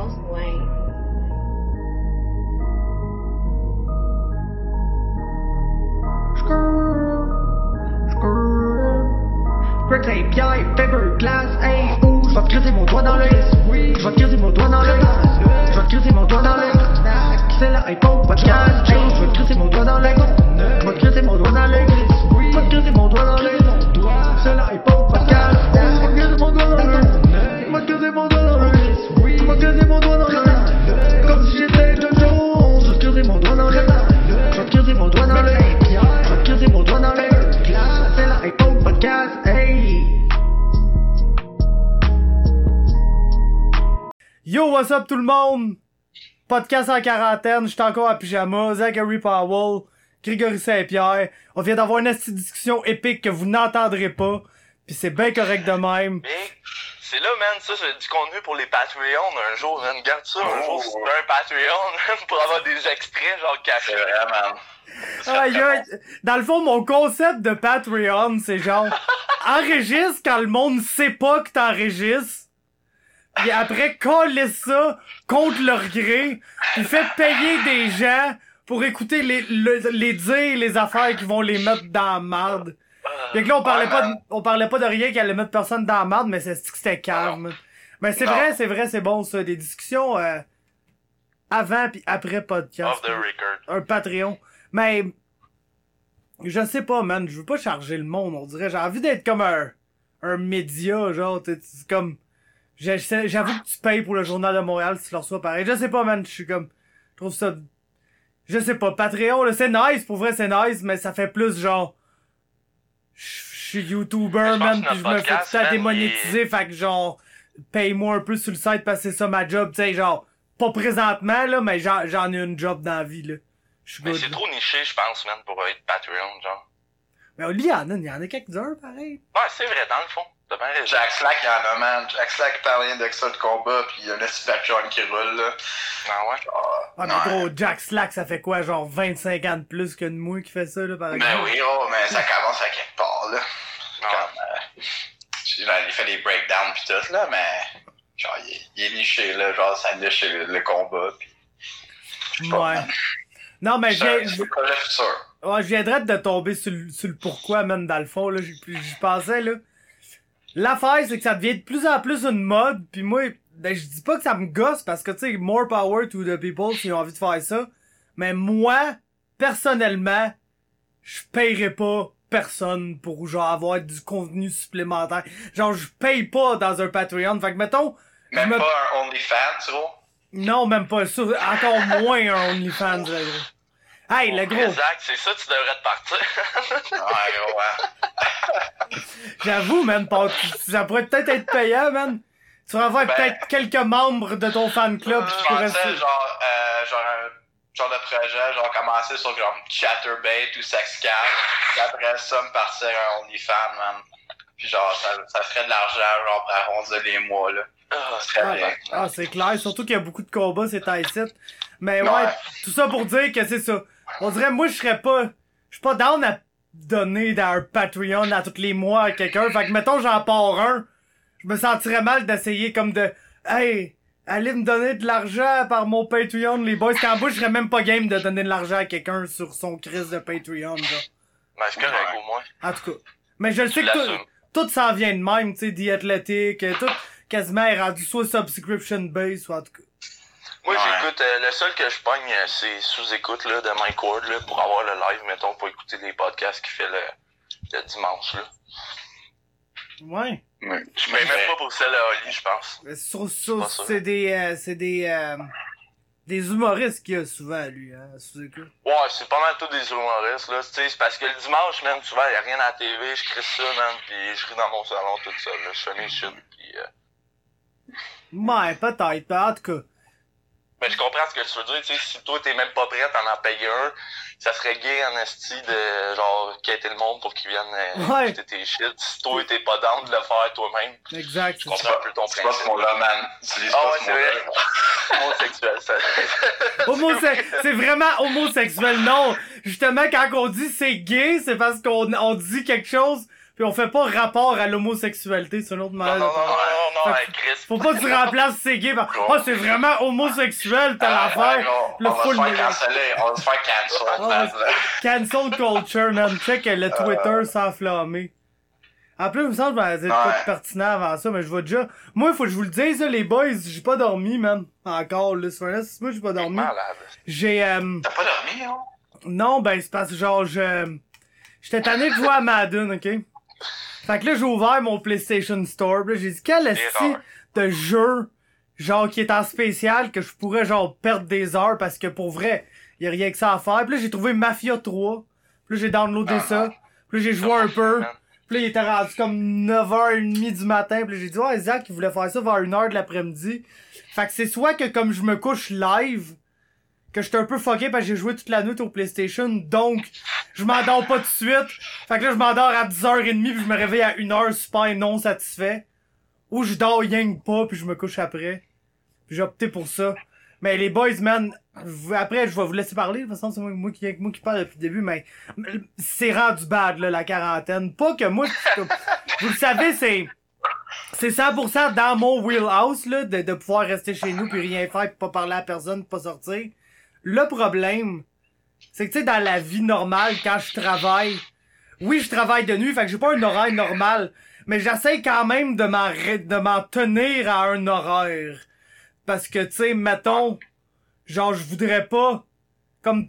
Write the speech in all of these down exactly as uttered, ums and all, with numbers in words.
Charles Wayne. Greg Saint-Pierre, Fiberglass, hey, ouh, je vais te crisser mon doigt dans l'œil. Je vais te crisser mon doigt dans l'œil. Je vais te crisser mon doigt dans l'œil. C'est la iPhone podcast, hey, je vais te crisser mon doigt dans l'œil. Je vais te crisser mon doigt dans l'œil. Je vais te crisser mon doigt dans l'œil. C'est la iPhone podcast, je vais te crisser mon doigt dans l'œil. Je vais te crisser mon doigt dans l'œil. Je vais te crisser mon doigt dans l'œil. Comme si j'étais de Jones, je vais te crisser mon doigt dans l'œil. Je vais te crisser mon doigt dans l'œil. Je vais te crisser mon doigt dans l'œil. C'est la iPhone podcast, hey. Yo, what's up tout le monde? Podcast en quarantaine, j'étais encore à pyjama, Zachary Powell, Grégory Saint-Pierre. On vient d'avoir une petite discussion épique que vous n'entendrez pas, pis c'est bien correct de même. Mais c'est là, man, ça c'est du contenu pour les Patreons un jour, man. Garde ça un jour sur un Patreon pour avoir des extraits genre cachés. C'est vrai, man. Ah, yeah. Dans le fond, mon concept de Patreon, c'est genre enregistre quand le monde sait pas que t'enregistres. Pis après, coller ça contre leur gré, pis fait payer des gens pour écouter les, le, les dires, les affaires qui vont les mettre dans la marde. Fait que là, on parlait pas de, on parlait pas de rien qui allait mettre personne dans la marde, mais c'est, c'était calme. Mais c'est Non. vrai, c'est vrai, c'est bon ça, des discussions euh, avant pis après podcast. Off the record. Un Patreon. Mais je sais pas, man, je veux pas charger le monde, on dirait. J'ai envie d'être comme un un média, genre, t'es comme. J'avoue que tu payes pour le Journal de Montréal si tu le reçois pareil. Je sais pas, man, je suis comme... Je trouve ça... Je sais pas, Patreon, là, c'est nice, pour vrai, c'est nice, mais ça fait plus genre... Je suis YouTuber, man, pis je me fais tout le temps démonétiser, fait que genre... Paye-moi un peu sur le site parce que c'est ça ma job, tu sais, genre... Pas présentement, là, mais j'en, j'en ai une job dans la vie, là. J'suis Mais good, c'est là. trop niché, je pense, man, pour être Patreon, genre. Mais il y en a, il y en a quelques-uns, pareil. Ouais, c'est vrai, dans le fond. T'as bien raison. Jack Slack, il y en a, man. Jack Slack parle rien d'extra de combat, pis il y a un petit Patreon qui roule, là. Ah ouais? Ah, Ah, mais gros, Jack Slack, ça fait quoi, genre vingt-cinq ans de plus que de moi qui fait ça, là, par exemple? Ben oui, oh, mais ça commence à quelque part, là. Non. Comme, euh, genre, il fait des breakdowns pis tout, là, mais... Genre, il est, il est niché, là. Genre, ça niche le, le combat, pis... je sais pas, Ouais. man. Non, mais C'est j'ai... c'est un projet futur. Ouais, je viendrais de tomber sur le, sur le pourquoi, même, dans le fond, là, j'y j'y pensais, là. L'affaire, c'est que ça devient de plus en plus une mode, pis moi, ben, je dis pas que ça me gosse, parce que, tu sais, more power to the people s'ils ont envie de faire ça, mais moi, personnellement, je payerais pas personne pour, genre, avoir du contenu supplémentaire. Genre, je paye pas dans un Patreon, fait que, mettons... Même je me... pas un OnlyFans, gros. Non, même pas, sur... encore moins un OnlyFans, là, gros. Hey, le gros... Exact, c'est ça, tu devrais te partir. Ouais, gros, ouais. J'avoue, man, Paul, ça pourrait peut-être être payant, man. Tu vas avoir Ben- peut-être quelques membres de ton fan club qui Je pourraient pensais, se... genre, euh, genre, un genre de projet, genre, commencer sur, genre, Chatterbait ou Sexcam, puis après ça, me partir un OnlyFans, man. Puis genre, ça, ça ferait de l'argent, genre, pour arrondir les mois, là. Ah, Ça serait Ah, bien. ah, c'est clair, surtout qu'il y a beaucoup de combats, c'est ici. Mais ouais, Ouais. tout ça pour dire que c'est ça. On dirait, moi, je serais pas... Je suis pas down à donner dans un Patreon à tous les mois à quelqu'un. Fait que, mettons, j'en pars un, je me sentirais mal d'essayer comme de... Hey, allez me donner de l'argent par mon Patreon, les boys. Qu'en bas, je serais même pas game de donner de l'argent à quelqu'un sur son crise de Patreon, genre. Ben, c'est correct, Ouais. au moins. En tout cas. Mais je le sais Tu que l'assumes. tout, tout s'en vient de même, tu sais, The Athletic, euh, tout quasiment est rendu soit subscription base, soit en tout cas. Moi, Ouais. j'écoute, euh, le seul que je pogne, euh, c'est sous-écoute, là, de Mike Ward, là, pour avoir le live, mettons, pour écouter les podcasts qu'il fait le, le dimanche, là. Ouais. Ouais. Je paye même pas pour celle à Oli, je pense. Mais Sur, sur, pas sûr. c'est des, euh, c'est des, euh, des humoristes qu'il y a souvent, lui, hein, sous-écoute. Ouais, c'est pas mal tous des humoristes, là, tu sais, c'est parce que le dimanche, man, souvent, y a rien à la T V, je crée ça, man, pis je ris dans mon salon tout seul, là, je fais mes shit, pis euh... Ouais, peut-être, en tout cas. Mais je comprends ce que tu veux dire, tu sais, si toi t'es même pas prêt à en payer un, ça serait gay en esti de, genre, quitter le monde pour qu'ils viennent euh, Ouais. écouter tes shit. Si toi t'es pas down de le faire toi-même, Exact. je comprends un peu ton C'est pas principe. ce mot-là, man. Utilise Ah pas ouais, ce c'est mot-là. vrai. Homosexuel, ça. Homose- c'est vraiment homosexuel, non. Justement, quand on dit c'est gay, c'est parce qu'on on dit quelque chose, Puis on fait pas rapport à l'homosexualité, c'est un autre Non, malade. non, non, non, non, non, Fait hey, Chris. Faut pas que tu remplaces ces gays par « Ah, oh, c'est vraiment homosexuel, t'as Ah, l'affaire! non, » Le on va full se de... faire canceller, on va se faire cancel, Ah, man, là. Cancel culture, man. Check le Twitter euh... s'enflammer. En plus, il me semble que je vais dire pas de pertinent avant ça, mais je vais déjà... Moi, il faut que je vous le dise, là, les boys, j'ai pas dormi, man. Encore, là, c'est vrai, moi, j'ai pas dormi. J'ai, euh... T'as pas dormi, hein? Non, ben, c'est parce que, genre, je... J'étais tanné de jouer à Madden, ok? Fait que là, j'ai ouvert mon PlayStation Store, pis là, j'ai dit, quel est-ce de jeu, genre, qui est en spécial, que je pourrais, genre, perdre des heures, parce que, pour vrai, y a rien que ça à faire. Pis là, j'ai trouvé Mafia trois. Pis là, j'ai downloadé ah, ça. Pis là, j'ai joué un peu. Pis là, il était rendu comme neuf heures trente du matin. Pis là, j'ai dit, ouais, Zach, il voulait faire ça vers une heure de l'après-midi. Fait que c'est soit que, comme je me couche live, que j'étais un peu fucké parce que j'ai joué toute la nuit au PlayStation, donc je m'endors pas tout de suite. Fait que là, je m'endors à dix heures trente puis je me réveille à une heure super non satisfait. Ou je dors rien que pas puis je me couche après. Puis j'ai opté pour ça. Mais les boys, man, après, je vais vous laisser parler. De toute façon, c'est moi, moi, qui, moi qui parle depuis le début, mais c'est rendu bad, là, la quarantaine. Pas que moi, vous le savez, c'est... C'est cent pour cent dans mon wheelhouse, là, de, de pouvoir rester chez nous puis rien faire pis pas parler à personne pis pas sortir. Le problème, c'est que tu sais, dans la vie normale, quand je travaille, oui, je travaille de nuit, fait que j'ai pas un horaire normal, mais j'essaie quand même de m'en, de m'en tenir à un horaire. Parce que, tu sais, mettons, genre, je voudrais pas, comme,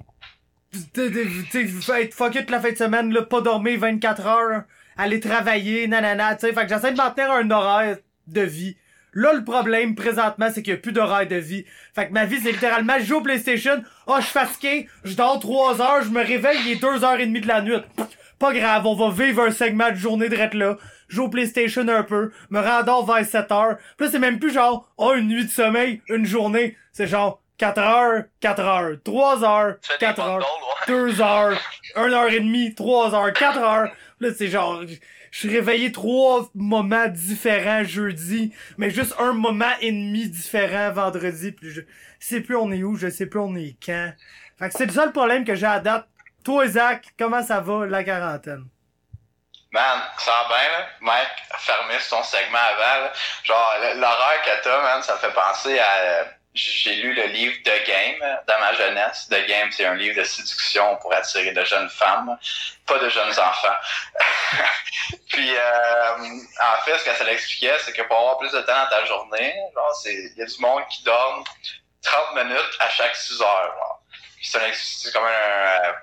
tu sais, être fucké toute la fin de semaine, là, pas dormir vingt-quatre heures, aller travailler, nanana, tu sais, fait que j'essaie de m'en tenir à un horaire de vie. Là, le problème, présentement, c'est qu'il y a plus d'horaire de vie. Fait que ma vie, c'est littéralement, je joue au PlayStation, oh, je suis fatigué, je dors trois heures, je me réveille, il est deux heures trente de la nuit. Pas grave, on va vivre un segment de journée drette là. Je joue au PlayStation un peu, me rendors vers sept heures. Puis là, c'est même plus genre, oh, une nuit de sommeil, une journée. C'est genre, quatre heures, quatre heures, trois heures, quatre heures, deux heures, une heure et demie, trois heures, quatre heures. Là, c'est genre... Je suis réveillé trois moments différents jeudi, mais juste un moment et demi différent vendredi, puis je sais plus on est où, je sais plus on est quand. Fait que c'est le seul problème que j'ai à date. Toi, Zach, comment ça va, la quarantaine? Man, ça va bien, là. Mike, fermé sur ton segment avant, là. Genre, l'horreur que t'as, man, ça me fait penser à... J'ai lu le livre The Game dans ma jeunesse. The Game, c'est un livre de séduction pour attirer de jeunes femmes, pas de jeunes enfants. Puis, euh, en fait, ce que ça l'expliquait, c'est que pour avoir plus de temps dans ta journée, genre, c'est, il y a du monde qui dorme trente minutes à chaque six heures. Genre. Puis c'est, un, c'est comme un, euh,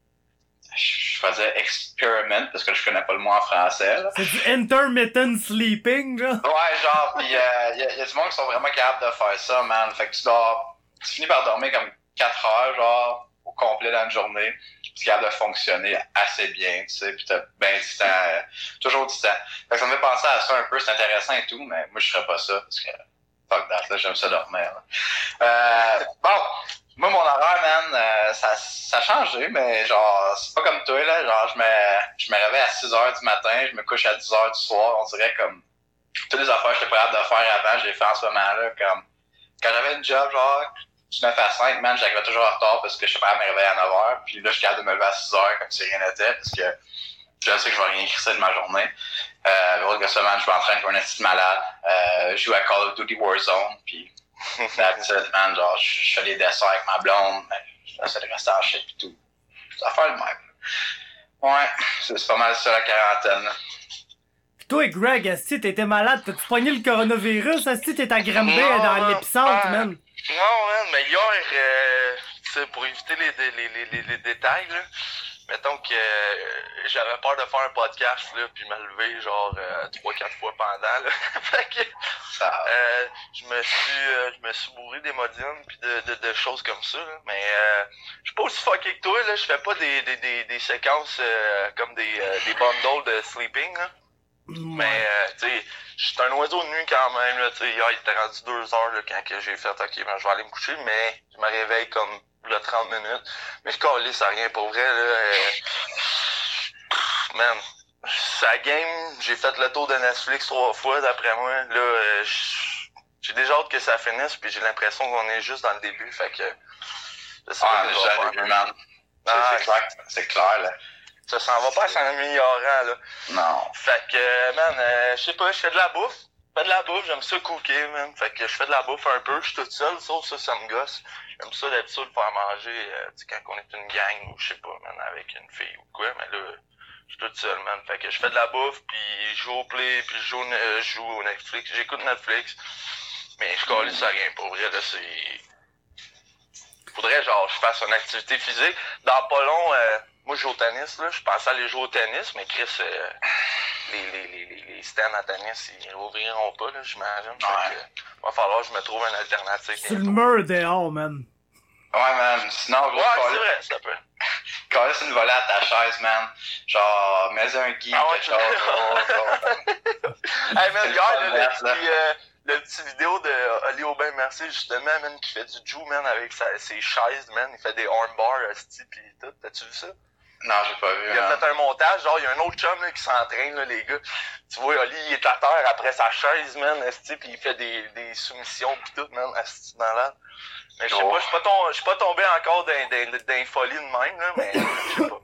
je faisais experiment parce que je connais pas le mot en français. Là. C'est du intermittent sleeping, genre? Ouais, genre, pis il euh, y, a, y a du monde qui sont vraiment capables de faire ça, man. Fait que tu dors, tu finis par dormir comme quatre heures, genre, au complet dans une journée. Pis tu es capable de fonctionner assez bien, tu sais, pis t'as ben du temps, euh, toujours du temps. Fait que ça me fait penser à ça un peu, c'est intéressant et tout, mais moi je ferais pas ça, parce que, fuck that, là, j'aime ça dormir, là. Euh, bon. Moi, mon horaire, man, euh, ça, ça a changé, mais genre, c'est pas comme toi, là. Genre, je me, je me réveille à six heures du matin, je me couche à dix heures du soir. On dirait comme, toutes les affaires que j'étais prêt de faire avant, je les fais en ce moment-là. Comme, quand j'avais une job, genre, du neuf à cinq, man, j'arrivais toujours en retard parce que je suis prêt à me réveiller à neuf heures. Puis là, je suis capable de me lever à six heures comme si rien n'était parce que je sais que je vais rien crisser de ma journée. Euh, l'autre que ça, man, je m'entraîne pour un esti malade. Euh, je joue à Call of Duty Warzone, puis that's it, man, genre, je fais les desserts avec ma blonde, mais j'essaie de rester en shit pis tout. Ça fait le même. Ouais, c'est, c'est pas mal ça la quarantaine. Pis toi, Greg, est-ce que t'étais malade? T'as-tu pogné le coronavirus? Est-ce que t'étais à Granby dans l'épicentre, man? Non, man, mais hier, euh, tu sais, pour éviter les, les, les, les, les détails, là, mettons que euh, j'avais peur de faire un podcast, là, puis me lever, genre, trois quatre fois pendant, là. Fait que, euh, je me suis, euh, je me suis bourré des modines, puis de, de, de choses comme ça, là. Mais, euh, je suis pas aussi fucké que toi, là. Je fais pas des, des, des, des séquences, euh, comme des, euh, des bundles de sleeping, là. Mm. Mais, euh, tu sais, je suis un oiseau de nuit quand même, là. Tu sais, hier, il était rendu deux heures, là, quand que j'ai fait, ok, ben, je vais aller me coucher, mais je me réveille comme, là, trente minutes. Mais je calisse à rien pour vrai, là. Euh... Man, sa game, j'ai fait le tour de Netflix trois fois, d'après moi. Là, euh, j'ai déjà hâte que ça finisse, puis j'ai l'impression qu'on est juste dans le début, fait que... Je sais ah, déjà le début, man. C'est, ah, c'est clair, c'est clair, là. Ça s'en va pas en s'améliorant, là. Non. Fait que, man, euh, je sais pas, je fais de la bouffe. Je fais de la bouffe, j'aime ça cooker, man. Fait que je fais de la bouffe un peu, je suis toute seule, sauf ça, ça me gosse. J'aime ça d'habitude faire manger, euh, tu sais, quand on est une gang ou je sais pas, man, avec une fille ou quoi, mais là, je suis toute seule, man. Fait que je fais de la bouffe, puis je joue au Play, puis je joue, euh, je joue au Netflix, j'écoute Netflix. Mais je colle ça rien, pour vrai, là, c'est... Faudrait, genre, je fasse une activité physique. Dans pas long, euh, moi, je joue au tennis, là. Je pensais aller jouer au tennis, mais Chris, euh, les, les, les, les, les stands à tennis, ils rouvriront pas, là, j'imagine. Ouais. Fait que, va falloir que je me trouve une alternative. Sur le mur dehors, man. Ouais, man. Sinon, gros, Ouais, c'est coller- vrai, ça peut. coller une volée à ta chaise, man. Genre, mets un guide, Ah ouais, quelque chose. oh, oh. Hey, man, C'est le regarde, fun, là, là. le petit, euh, le petit vidéo de Ali Aubin Merci, justement, man, qui fait du Jew, man, avec sa, ses chaises, man. Il fait des armbars, esti, pis tout. T'as-tu vu ça? Non, j'ai pas vu, Il a man. fait un montage, genre, il y a un autre chum, là, qui s'entraîne, là, les gars. Tu vois, Ali, il est à terre après sa chaise, man, esti, pis il fait des, des soumissions pis tout, man, esti, malade. Mais je sais Oh. pas, je suis pas, tom- j'suis pas tombé encore dans, dans, dans une folie de même, là, mais je sais pas.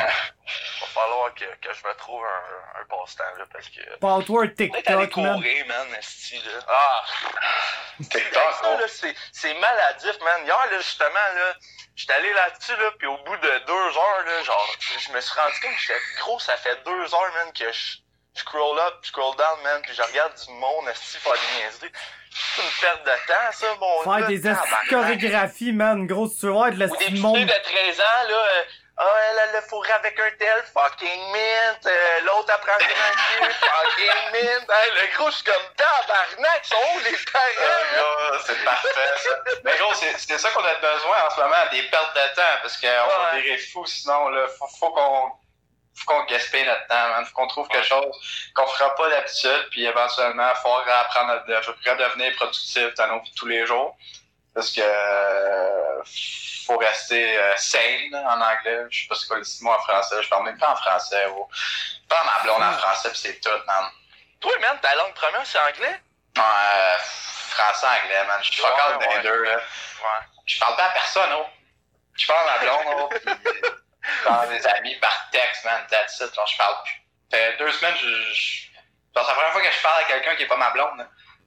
Va falloir que, que je me trouve un, un passe-temps, là, parce que... Pas-toi un Peut-être aller TikTok, man. courir, man, esti, là. Ah! TikTok, ça, oh. là, c'est, c'est maladif, man. Hier, là, justement, là, j'étais allé là-dessus, là, pis au bout de deux heures, là, genre, je me suis rendu compte que j'étais gros, ça fait deux heures, man, que je je scroll up, je scroll down, man, pis je regarde du monde, esti, faire des niaiseries. C'est une perte de temps, ça, mon Faire gars, des esti de tabarnak. chorégraphies, man. Gros, tu veux voir de Ou des l'esti de petits monde. de treize ans, là, euh, ah, elle a le fourré avec un tel, fucking mint, euh, l'autre apprend à tirer un cul, fucking mint. Hey, le gros, je suis comme tabarnak, ils sont où les parents, là? Euh, gars, c'est parfait, ça. Mais gros, c'est, c'est ça qu'on a besoin en ce moment, des pertes de temps, parce qu'on va Ouais. virer fou sinon, là. Faut, faut qu'on, faut qu'on gaspille notre temps, man. Faut qu'on trouve quelque chose qu'on fera pas d'habitude, puis éventuellement, faut réapprendre à de- redevenir productif dans nos vies de tous les jours. Parce que, euh, faut rester euh, sane, en anglais. Je sais pas c'est quoi le mot en français. Je parle même pas en français, ou. Je parle ma blonde en français, pis c'est tout, man. Toi, man, ta langue première, c'est anglais? Euh, français, anglais, man. Je suis fuck out Ouais, dans les ouais. deux, là. Ouais. Je parle pas à personne, oh. Je parle à ma blonde, oh, pis je parle à des amis par texte, man. That's it, genre, je parle plus. Ça fait deux semaines, je... je... genre, c'est la première fois que je parle à quelqu'un qui est pas ma blonde, là.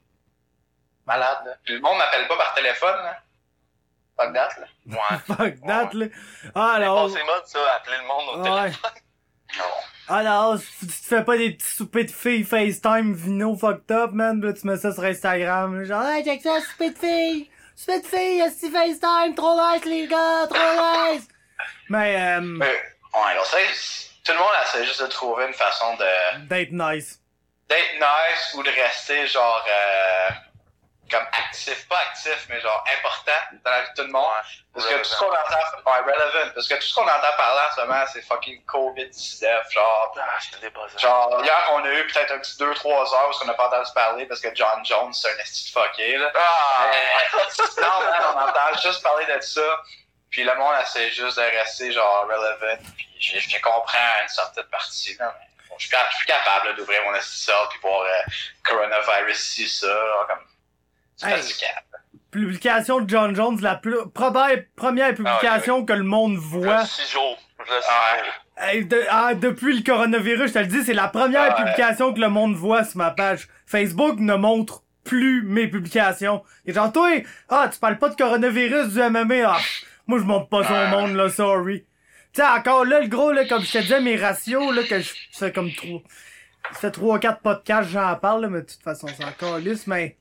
Malade, là. Puis le monde m'appelle pas par téléphone, là. Fuck that, là. Ouais. Fuck that, là. Ah, C'est alors. passé mode, ça, appeler le monde au Ouais. téléphone. Non. Alors, tu te fais pas des petits soupers de filles FaceTime vino fucked up, man. Pis là, tu mets ça sur Instagram. Genre, hey, check ça, souper de filles. Souper de filles, esti FaceTime. Trop nice, les gars, trop nice. Mais, euh, Mais, ouais, on sait, tout le monde essaie juste de trouver une façon de... d'être nice. d'être nice ou de rester genre euh, comme actif, pas actif, mais genre important dans la vie de tout le monde. Parce que tout ce qu'on entend, ouais, relevant, parce que tout ce qu'on entend parler en ce moment, c'est fucking covid dix-neuf, genre. Ah, je t'ai dépassé. Genre, hier, on a eu peut-être un petit deux trois heures où on n'a pas entendu parler parce que John Jones, c'est un esti de fucké, là. Ah! Mais, non, man, on entend juste parler de ça. Puis le monde essaie juste de rester genre relevant. Puis je, je comprends une certaine partie, là, mais bon, je suis cap- je suis capable là, d'ouvrir mon esti de sort puis voir euh, coronavirus ci, ça, genre, comme. C'est Hey. fatigant. Publication de John Jones, la plus, probable, première publication que le monde voit. Le ciseau. Le ciseau. Ouais. Hey, de- ah, depuis le coronavirus, je te le dis, c'est la première Ouais. publication que le monde voit sur ma page. Facebook ne montre plus mes publications. Et genre, toi, ah, tu parles pas de coronavirus, du M M A, ah, pff, moi je montre pas ça au monde, là, sorry. Tu sais, encore là, le gros, là, comme je te disais, mes ratios, là, que je fais comme trop. Ça fait trois quatre podcasts, j'en parle, là, mais de toute façon, c'est encore lisse, mais.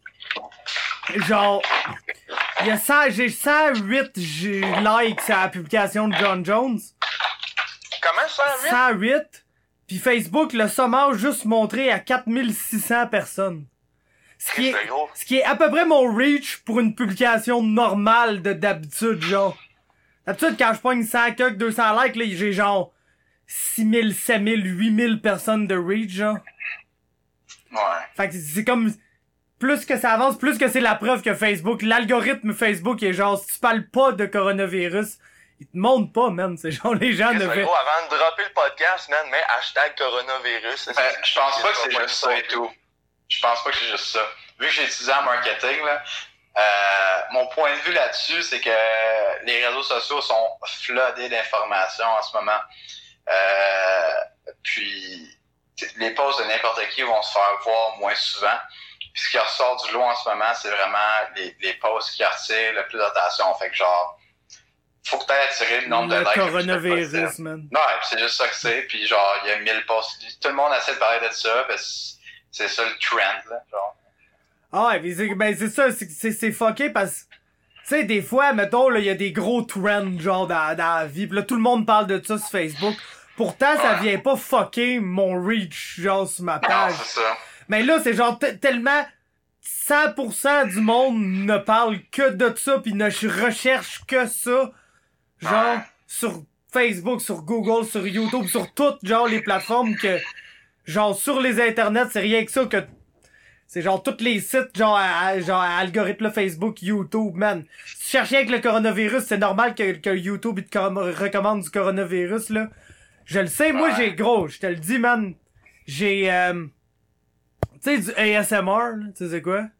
Genre. Il y a cent, j'ai cent huit j'ai likes à la publication de John Jones. Comment ça, vite? cent huit. Puis Facebook, le sommaire juste montré à quatre mille six cents personnes. Ce qui est, C'est gros. ce qui est à peu près mon reach pour une publication normale de d'habitude, genre. D'habitude, quand je pogne cent quelques, deux cents likes, là, j'ai genre six mille, sept mille, huit mille personnes de reach, genre. Ouais. Fait que c'est comme, plus que ça avance, plus que c'est la preuve que Facebook, l'algorithme Facebook est genre, si tu parles pas de coronavirus, il te montre pas, man. C'est genre, les gens ne C'est fait. gros, avant de dropper le podcast, man, mais hashtag coronavirus. Ben, je pense pas que c'est juste ça et tout. Je pense pas que c'est juste ça. Vu que j'ai étudié en marketing, là, euh, mon point de vue là-dessus, c'est que les réseaux sociaux sont floodés d'informations en ce moment. Euh, puis, les posts de n'importe qui vont se faire voir moins souvent. Puis ce qui ressort du lot en ce moment, c'est vraiment les, les posts qui attirent le plus d'attention. Fait que genre, faut que t'aies attiré le nombre le de likes. Le coronavirus, man. Non, c'est juste ça que c'est. Puis genre, il y a mille posts. Tout le monde essaie de parler de ça, parce c'est ça le trend, là. Genre. Ah ouais, mais c'est, ben c'est ça, c'est, c'est, c'est fucké parce que, tu sais, des fois, mettons, là, il y a des gros trends, genre, dans, dans la vie. Pis là, tout le monde parle de ça sur Facebook. Pourtant, ça Ouais. vient pas fucker mon reach, genre, sur ma Non, page. c'est ça. Mais là, c'est genre t- tellement cent pour cent du monde ne parle que de ça pis ne recherche que ça. Genre, Ouais. sur Facebook, sur Google, sur YouTube, sur toutes, genre, les plateformes que, genre, sur les internets, c'est rien que ça que, c'est genre, tous les sites, genre, à, à- genre, à algorithme Facebook, YouTube, man. Si tu cherches rien avec le coronavirus, c'est normal que, que YouTube, il te com- recommande du coronavirus, là. Je le sais, moi, Ouais. j'ai gros, je te le dis, man. J'ai, euh, tu sais, du A S M R, là, tu sais c'est quoi?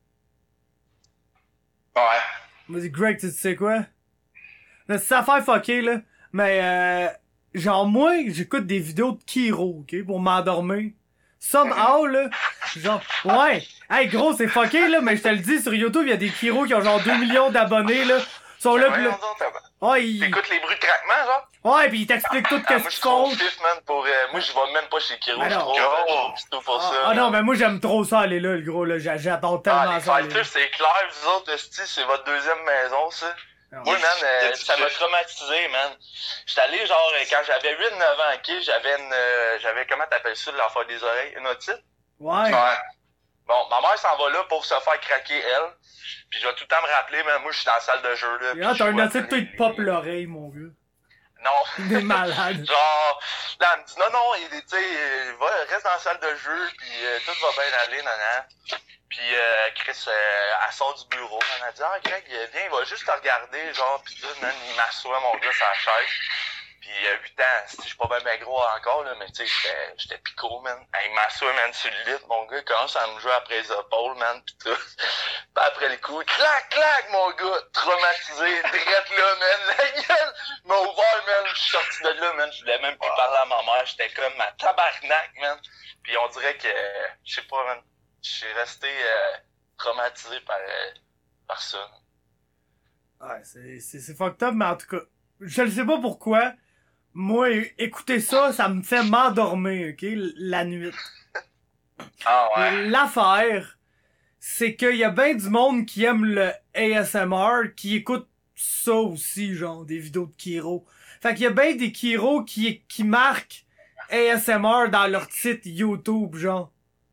Ouais. Vas-y, Greg, tu sais quoi? Là, c'est ça affaire fuckée, là. Mais, euh, genre, moi, j'écoute des vidéos de Kiro, ok, pour m'endormir. Somehow, là, genre, ouais. Hey, gros, c'est fucké, là, mais je te le dis, sur YouTube, il y a des Kiro qui ont genre deux millions d'abonnés, là. Ils sont là, pis Voyons là. donc, t'as- Ouais, ils... T'écoutes les bruits de craquement, genre? Ouais, pis ils t'expliquent tout Ah, qu'est-ce moi, je qu'ils suis trop font. fif, man, pour... Euh, moi, je vais même pas chez Kiro, Ah je non. trouve. Gros. euh, C'est tout pour Ah, ça. ah non, man. mais moi, j'aime trop ça, aller là, le gros, là. J'a- J'adore tellement Ah, les ça, aller là. fighters, c'est clair, vous autres, esti, c'est votre deuxième maison, ça. Ah, Moi, ouais. man, euh, T'as dit ça m'a que- traumatisé, man. J'étais allé, genre, euh, quand j'avais huit neuf ans, ok, j'avais une... euh, j'avais, comment t'appelles ça, l'enfant des oreilles? Une otite? Ouais. Ouais. Bon, ma mère s'en va là pour se faire craquer, elle. Puis je vais tout le temps me rappeler, man, moi, je suis dans la salle de jeu, là. Et puis là, je t'as un vois otite, toi, les- il te pop l'oreille, mon gars. Non. Des malades. Genre, là, elle me dit, non, non, il- tu sais, euh, va, reste dans la salle de jeu, puis euh, tout va bien aller, nanan. Puis euh, Chris, euh, elle sort du bureau, man, elle dit, ah, Greg, viens, il va juste te regarder, genre, pis tout, man, il m'assoit, mon gars, sur la chaise. Pis il y a huit ans, je suis pas bien ben gros encore, là, mais tu sais, j'étais, j'étais picot, man. Il m'assoit, man, sur le lit, mon gars, il commence à me jouer après les épaules, man, pis tout. Pis après le coup, clac, clac, mon gars, traumatisé, drette là, man, la gueule m'a ouvert, man, je suis sorti de là, man, je voulais même plus parler à ma mère, j'étais comme ma tabarnak, man. Pis on dirait que, je sais pas, man, je suis resté euh, traumatisé par, euh, par ça. Ouais, c'est, c'est, c'est fucked up, mais en tout cas, je ne sais pas pourquoi. Moi, écouter ça, ça me fait m'endormir, ok, la nuit. Ah ouais. L'affaire, c'est qu'il y a bien du monde qui aime le A S M R, qui écoute ça aussi, genre, des vidéos de Kiro. Fait qu'il y a bien des Kiro qui, qui marquent A S M R dans leur titre YouTube, genre.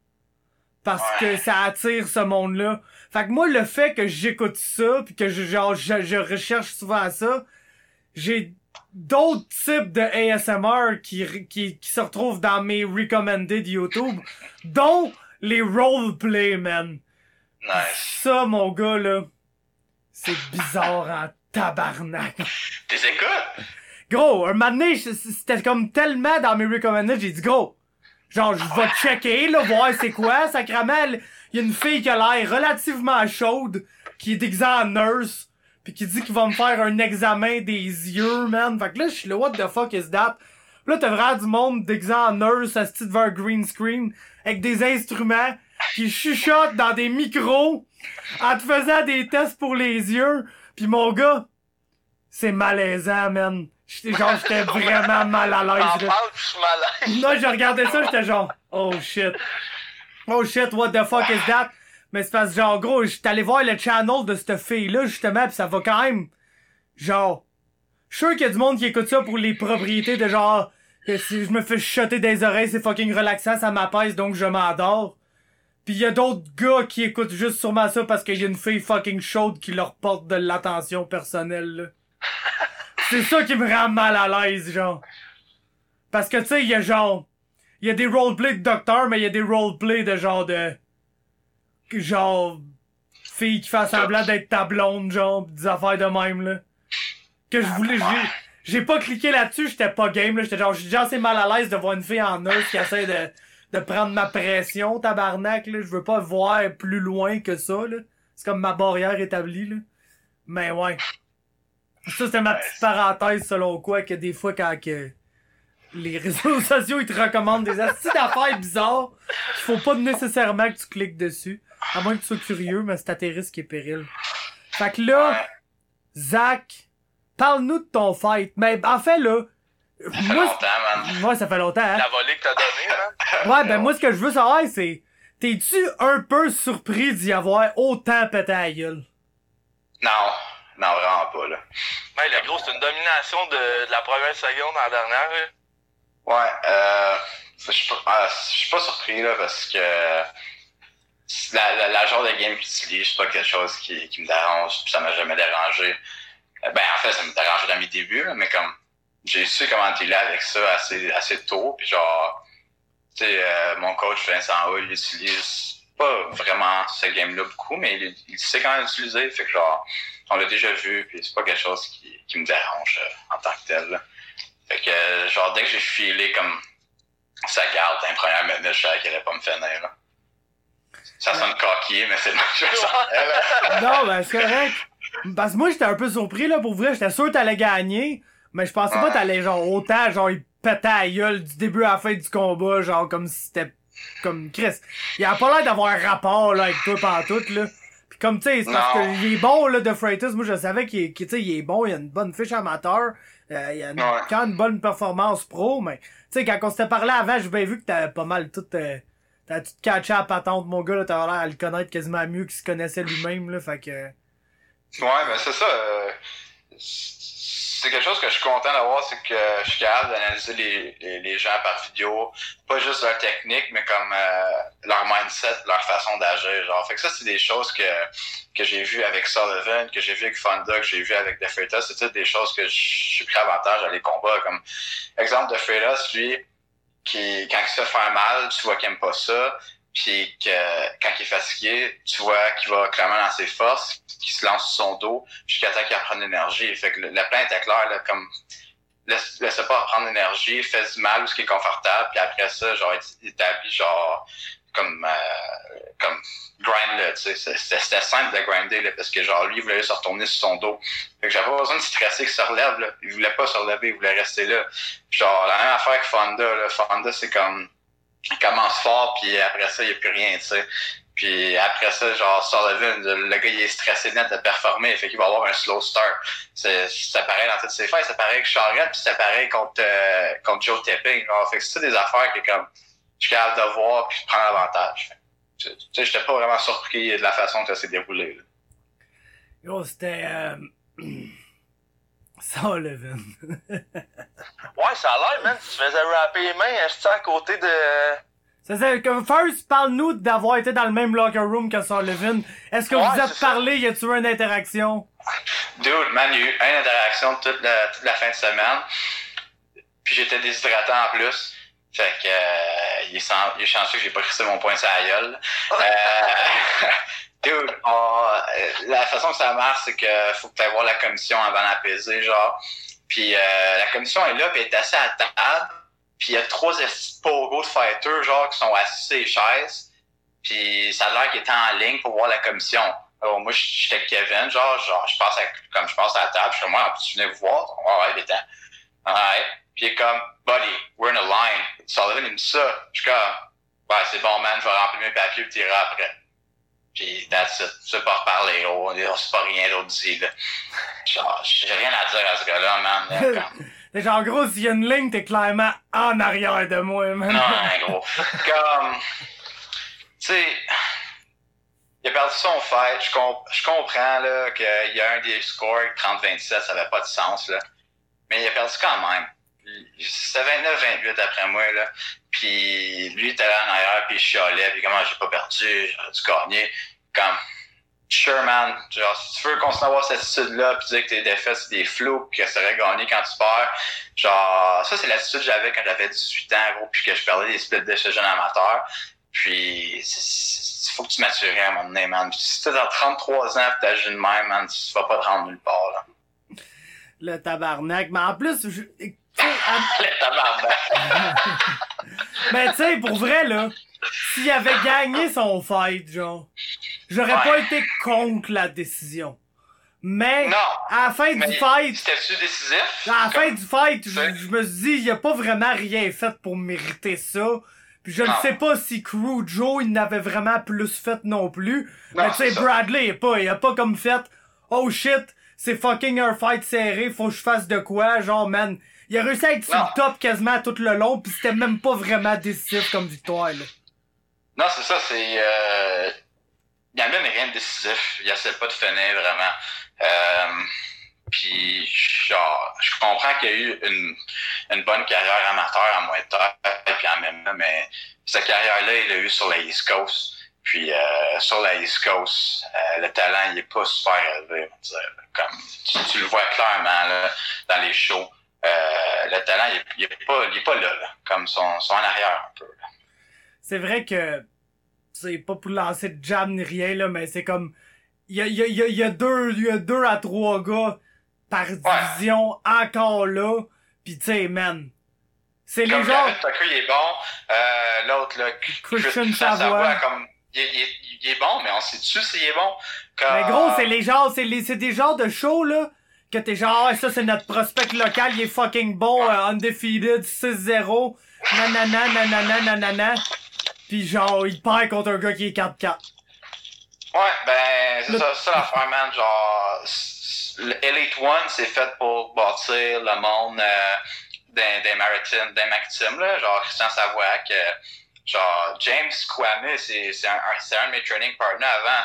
Parce Ouais. que ça attire ce monde-là. Fait que moi, le fait que j'écoute ça, pis que je, genre, je, je recherche souvent ça, j'ai d'autres types de A S M R qui, qui, qui se retrouvent dans mes recommended YouTube, dont les roleplay, man. Nice. Ça, mon gars, là, c'est bizarre en tabarnak. T'es écoutes? Gros, un moment donné, c- c'était comme tellement dans mes recommended, j'ai dit, gros, genre, je vais checker, là, voir c'est quoi, sacrément. Il y a une fille qui a l'air relativement chaude, qui est déguisée en nurse, pis qui dit qu'il va me faire un examen des yeux, man. Fait que là, je suis là, what the fuck is that? Là, t'as vraiment du monde déguisé en nurse, assis devant un green screen, avec des instruments, qui chuchotent dans des micros, en te faisant des tests pour les yeux. Pis mon gars, c'est malaisant, man. J'étais genre, j'étais vraiment mal à T'en l'aise, là. parles, pis je suis malade. Là, je regardais ça, j'étais genre, oh shit. Oh shit, what the fuck is that? Mais c'est parce que genre, gros, j'étais allé voir le channel de cette fille-là, justement, pis ça va quand même, genre, je suis sûr qu'il y a du monde qui écoute ça pour les propriétés de genre, que si je me fais chuchoter des oreilles, c'est fucking relaxant, ça m'apaise, donc je m'endors. Pis il y a d'autres gars qui écoutent juste sûrement ça parce qu'il y a une fille fucking chaude qui leur porte de l'attention personnelle, là. C'est ça qui me rend mal à l'aise, genre. Parce que, tu sais, il y a genre... Il y a des roleplays de docteur, mais il y a des roleplays de genre de... Genre... Fille qui fait semblant d'être ta blonde, genre, pis des affaires de même, là. Que je voulais... J'ai, j'ai pas cliqué là-dessus, j'étais pas game, là. J'étais genre... J'ai déjà assez mal à l'aise de voir une fille en nurse qui essaie de... De prendre ma pression, tabarnak, là. Je veux pas voir plus loin que ça, là. C'est comme ma barrière établie, là. Mais ouais. Ça, c'était ma petite parenthèse selon quoi que des fois quand que les réseaux sociaux, ils te recommandent des astuces d'affaires bizarres qu'il faut pas nécessairement que tu cliques dessus. À moins que tu sois curieux, mais c'est à tes risques et périls. Fait que là, Ouais. Zach, parle-nous de ton fight. Mais en fait, là... Ça fait moi, longtemps, man. ouais, ça fait longtemps, hein? La volée que t'as donnée, man. Ouais, ben moi, ce que je veux savoir, c'est... T'es-tu un peu surpris d'y avoir autant pété à la gueule? Non, non, vraiment pas, là. Ouais, le gros, c'est une domination de, de la première seconde en la dernière, là. Ouais, euh, je suis pas, ah, je suis pas surpris, là, parce que la, la, la genre de game qu'il utilise, c'est pas quelque chose qui, qui me dérange, puis ça m'a jamais dérangé. Euh, Ben, en fait, ça me dérangeait dans mes débuts, là, mais comme, j'ai su comment dealer avec ça assez, assez tôt, puis genre, tu sais, euh, mon coach Vincent Hull, il utilise pas vraiment ce game-là beaucoup, mais il, il sait quand même l'utiliser, fait que genre, on l'a déjà vu, puis c'est pas quelque chose qui, qui me dérange euh, en tant que tel, là. Fait que, euh, genre, dès que j'ai filé comme sa garde dans les premières minutes, je savais qu'elle allait pas me finir, là. Ça sonne coquille, mais c'est le même que je sentais, là. Non, ben c'est correct. Parce que moi, j'étais un peu surpris, là, pour vrai. J'étais sûr que t'allais gagner, mais je pensais pas que t'allais, genre, autant, genre, il pétait à la gueule du début à la fin du combat, genre, comme si c'était... Comme Chris. Il a pas l'air d'avoir un rapport, là, avec toi pantoute, là. Pis comme, tu sais, c'est parce Non. qu'il est bon, là, de Freitas. Moi, je savais qu'il est, qu'il, tu sais, il est bon, il a une bonne fiche amateur. Euh, il a une, Ouais. quand même une bonne performance pro, mais, tu sais, quand on s'était parlé avant, j'ai bien vu que t'avais pas mal tout, euh, t'avais tout catché à la patente, mon gars, là, t'avais l'air à le connaître quasiment mieux qu'il se connaissait lui-même, là, fait que... Ouais, ben c'est ça. euh, c'est quelque chose que je suis content d'avoir, c'est que je suis capable d'analyser les, les, les gens par vidéo, pas juste leur technique, mais comme euh, leur mindset, leur façon d'agir. Genre, fait que ça, c'est des choses que que j'ai vues avec Sullivan, que j'ai vu avec Fonda, que j'ai vu avec De Freitas. C'est toutes des choses que je suis pris avantage à les combats. Comme exemple de Freitas, lui, qui quand il se fait faire mal, tu vois qu'il aime pas ça. Puis que quand il est fatigué, tu vois qu'il va clairement dans ses forces, qu'il se lance sur son dos jusqu'à temps qu'il reprenne l'énergie. Fait que le, le plan était clair, là, comme laisse, laisse pas reprendre l'énergie, fais du mal où ce qui est confortable, puis après ça, genre, il établit genre comme euh, comme grind là, tu sais. C'était, c'était simple de grinder là, parce que genre lui il voulait se retourner sur son dos. Fait que j'avais pas besoin de stresser qu'il se relève là. Il voulait pas se relever, il voulait rester là. Genre la même affaire que Fonda, là. Fonda, c'est comme il commence fort, puis après ça, il n'y a plus rien, tu sais. Puis après ça, genre, Sullivan, le gars, il est stressé net de performer, fait qu'il va avoir un slow start. C'est, c'est pareil dans toutes ses fights, c'est pareil que Charette, puis c'est pareil contre, euh, contre Joe Tipping. Genre, fait que c'est des affaires que, comme, je suis capable de voir, puis de prendre l'avantage. Tu sais, j'étais pas vraiment surpris de la façon que ça s'est déroulé, là. Yo, c'était... Euh... Sullivan. Ouais, ça a l'air, man. Tu te faisais rapper les mains, j'étais à côté de... Ça c'est que first, parle-nous d'avoir été dans le même locker room que Sullivan. Est-ce que Ouais, vous êtes c'est parlé, y a-tu eu une interaction? Dude, man, il y a eu une interaction toute la, toute la fin de semaine. Puis j'étais déshydraté en plus. Fait que euh, il, est sans, il est chanceux que j'ai pas crissé mon poing sur la gueule. Euh, dude, on, la façon que ça marche, c'est que faut que tu ailles voir la commission avant d'apaiser, genre. Puis euh, la commission est là, puis elle est assise à la table. Puis il y a trois pogos de fighters, genre, qui sont assis sur les chaises. Puis ça a l'air qu'ils étaient en ligne pour voir la commission. Alors moi, j'étais Kevin, genre, genre, je passe à, comme je passe à la table, je suis comme, moi, tu venais vous voir? Ouais, ouais, il était. Ouais. Puis il est comme, buddy, we're in a line. Sullivan, il me dit ça. Je suis comme, ouais, c'est bon, man, je vais remplir mes papiers et tirer après. Puis that's it. Tu sais pas reparler, oh, c'est pas rien d'autre dit, là. Genre, j'ai rien à dire à ce gars-là, man. Là, comme... Genre, en gros, s'il y a une ligne, t'es clairement en arrière de moi, man. Non, hein, gros. Comme, tu sais, il a perdu son fight. Je, comp- je comprends, là, qu'il y a un des scores, trente vingt-sept, ça avait pas de sens, là. Mais il a perdu quand même. C'était vingt-neuf vingt-huit d'après moi, là. Puis lui, il était là en arrière, puis il chialait, puis comment j'ai pas perdu, j'aurais dû gagner. Comme, sure, man, genre, si tu veux continuer à avoir cette attitude-là, puis dire que tes défaites, c'est des flous, puis que ça aurait gagné quand tu perds, genre, ça, c'est l'attitude que j'avais quand j'avais dix-huit ans, gros, puis que je perdais des split de chez jeune amateur. Puis, il faut que tu matures à un moment donné, man. Puis, si t'es dans trente-trois ans, pis t'agis de même, man, tu vas pas te rendre nulle part, là. Le tabarnak. Mais en plus, je... Le tabarnak. Mais tu sais, pour vrai, là, s'il avait gagné son fight, genre, j'aurais Ouais. pas été contre la décision. Mais, Non, à la fin mais du fight, c'était-tu décisif? à la fin Comme- du fight, je, sais. je me suis dit, il a pas vraiment rien fait pour mériter ça. Puis je ne Non. sais pas si Crew Joe, il n'avait vraiment plus fait non plus. Non, mais tu sais, c'est ça. Bradley, il a pas, il a pas comme fait, oh shit, c'est fucking un fight serré, faut que je fasse de quoi, genre, man. Il a réussi à être sur Non. le top quasiment tout le long, pis c'était même pas vraiment décisif comme victoire, là. Non, c'est ça, c'est... Euh... Il y a même rien de décisif. Il essaie pas de finir, vraiment. Euh... Puis, genre, je comprends qu'il y a eu une, une bonne carrière amateur en Muay Thai, puis en même temps, mais cette carrière-là, il l'a eu sur la East Coast. Puis, euh, sur la East Coast, euh, le talent, il est pas super élevé, on va dire. Comme, tu, tu le vois clairement, là, dans les shows. Euh, le talent, il est, il est pas, il est pas là, là, comme son, son arrière, un peu, là. C'est vrai que, c'est pas pour lancer de jab ni rien, là, mais c'est comme, il y a, il y a, il y a, il y a deux, il y a deux à trois gars par division encore là, pis tu sais, man, c'est les Comme gens... David Tucker, il est bon. Euh, l'autre, là, Christian Christian Savoie. comme, il, il, il, il est bon, mais on sait-tu s'il est bon? Comme, Mais gros, c'est les genres, c'est les, c'est des genres de shows, là, que t'es genre, ah, ça c'est notre prospect local, il est fucking bon, euh, undefeated, six zéro, nanana, nanana, nanana, pis genre, il perd contre un gars qui est quatre quatre. Ouais, ben, c'est Le- ça, ça l'affaire, man. Genre, c- le Elite One, c'est fait pour bâtir le monde euh, des, des maritimes, des maritimes, là. Genre, Christian Savoie, que, genre, James Kwame, c'est, c'est, un, un- c'est un de mes training partners avant.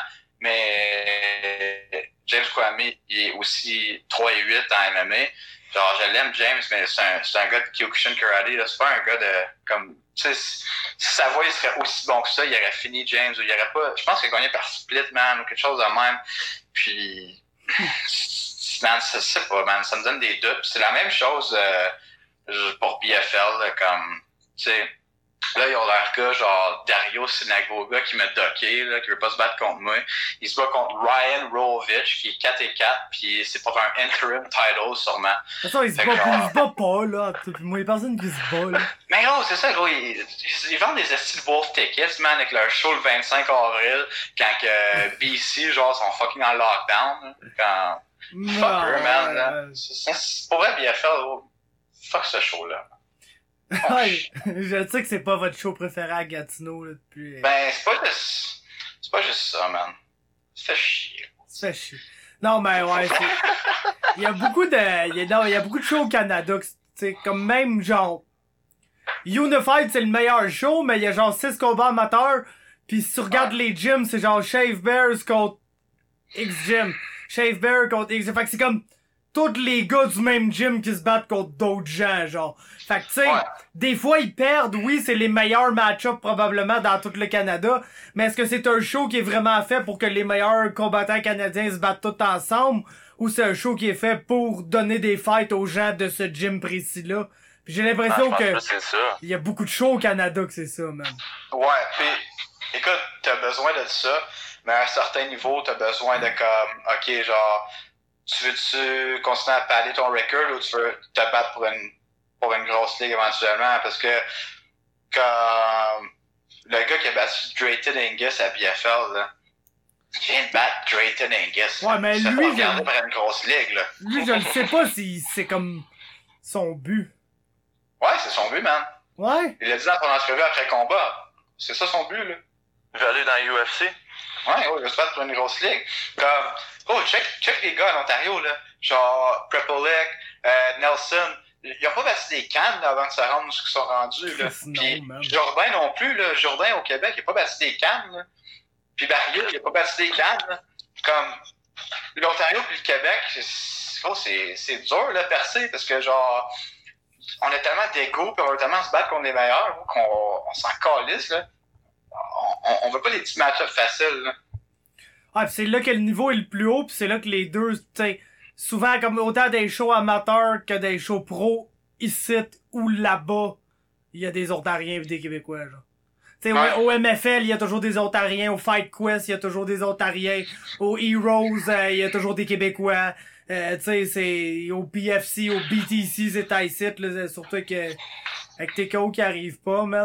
Mais James Kwame, il est aussi trois et huit en M M A. Genre, je l'aime, James, mais c'est un, c'est un gars de Kyokushin Karate, là. C'est pas un gars de, comme, tu sais, si, si Savoie il serait aussi bon que ça, il aurait fini James, ou il aurait pas, je pense qu'il a gagné par split, man, ou quelque chose de même. Puis, man, je sais pas, man, ça me donne des doutes. C'est la même chose euh, pour B F L, là, comme, tu sais, là, ils ont leur gars, genre, Dario Sinagoga, qui m'a docké, là, qui veut pas se battre contre moi. Il se bat contre Ryan Rolovich, qui est quatre et quatre, puis c'est pour un interim title, sûrement. De toute façon, il se bat, Fait que genre- il se bat pas, là, pis moi, il y a personne qui se bat, là. Mais gros, c'est ça, gros, ils, ils, ils vendent des esti de Wolf Tickets, man, avec leur show le vingt-cinq avril, quand que B C, genre, sont fucking en lockdown, là, quand... Fuck eux, man, là. ouais. C'est, c'est pour vrai, B F L, gros, fuck ce show-là. Oh, Ouais, je sais que c'est pas votre show préféré à Gatineau, là, depuis... Ben, c'est pas juste... C'est pas juste ça, man. Ça fait chier. Ça fait chier. Non, mais ouais, c'est... Il y a beaucoup de... Il y a, non, il y a beaucoup de shows au Canada, que, tu sais, comme même, genre... Unified, c'est le meilleur show, mais il y a genre six combats amateurs, pis si tu regardes les gyms, c'est genre Shave Bears contre X-Gym. Shave Bear contre X-Gym. Fait que c'est comme... tous les gars du même gym qui se battent contre d'autres gens, genre. Fait que, tu sais, Ouais. des fois, ils perdent. Oui, c'est les meilleurs match-ups probablement dans tout le Canada. Mais est-ce que c'est un show qui est vraiment fait pour que les meilleurs combattants canadiens se battent tous ensemble? Ou c'est un show qui est fait pour donner des fights aux gens de ce gym précis-là? Puis j'ai Ah, je l'impression pense que que c'est ça. il y a beaucoup de shows au Canada que c'est ça, man. Ouais, pis, écoute, t'as besoin de ça, mais à un certain niveau, t'as besoin de comme, ok, genre, tu veux-tu continuer à paler ton record ou tu veux te battre pour une, pour une grosse ligue éventuellement? Parce que, comme, le gars qui a battu Drayton Angus à B F L, là, il vient de battre Drayton Angus. Ouais, mais Tu te fais lui, pas regarder je- par une grosse ligue, là. Lui, je ne sais pas si c'est comme son but. Ouais, c'est son but, man. Ouais? Il l'a dit dans son entrevue après le combat. C'est ça son but, là. Je vais aller dans U F C. Ouais, ouais, il va se battre pour une grosse ligue. Comme, oh, check, check les gars en Ontario, là. Genre, Prepolek, euh, Nelson. Ils ont pas battu des cannes là, avant de se rendre où ils sont rendus, là. Non, Puis man. Jourdain non plus, là. Jourdain au Québec, il a pas battu des cannes, là. Puis Barrier, il a pas battu des cannes, là. Comme, l'Ontario puis le Québec, c'est, oh, c'est, c'est dur, là, percer, parce que, genre, on a tellement d'ego, puis on veut tellement se battre contre les meilleurs, qu'on on s'en calisse, là. On, on, on veut pas des petits match-ups faciles, là. Ah, pis c'est là que le niveau est le plus haut, pis c'est là que les deux, tu sais, souvent comme autant des shows amateurs que des shows pro, ici ou là-bas, il y a des Ontariens et des Québécois, genre. Tu sais, Ouais. au, au M F L, il y a toujours des Ontariens, au Fight Quest, il y a toujours des Ontariens, au Heroes, euh, il y a toujours des Québécois, euh, tu sais, c'est, au P F C, au B T C, c'est ici, là, surtout que, avec T K O qui arrive pas, man.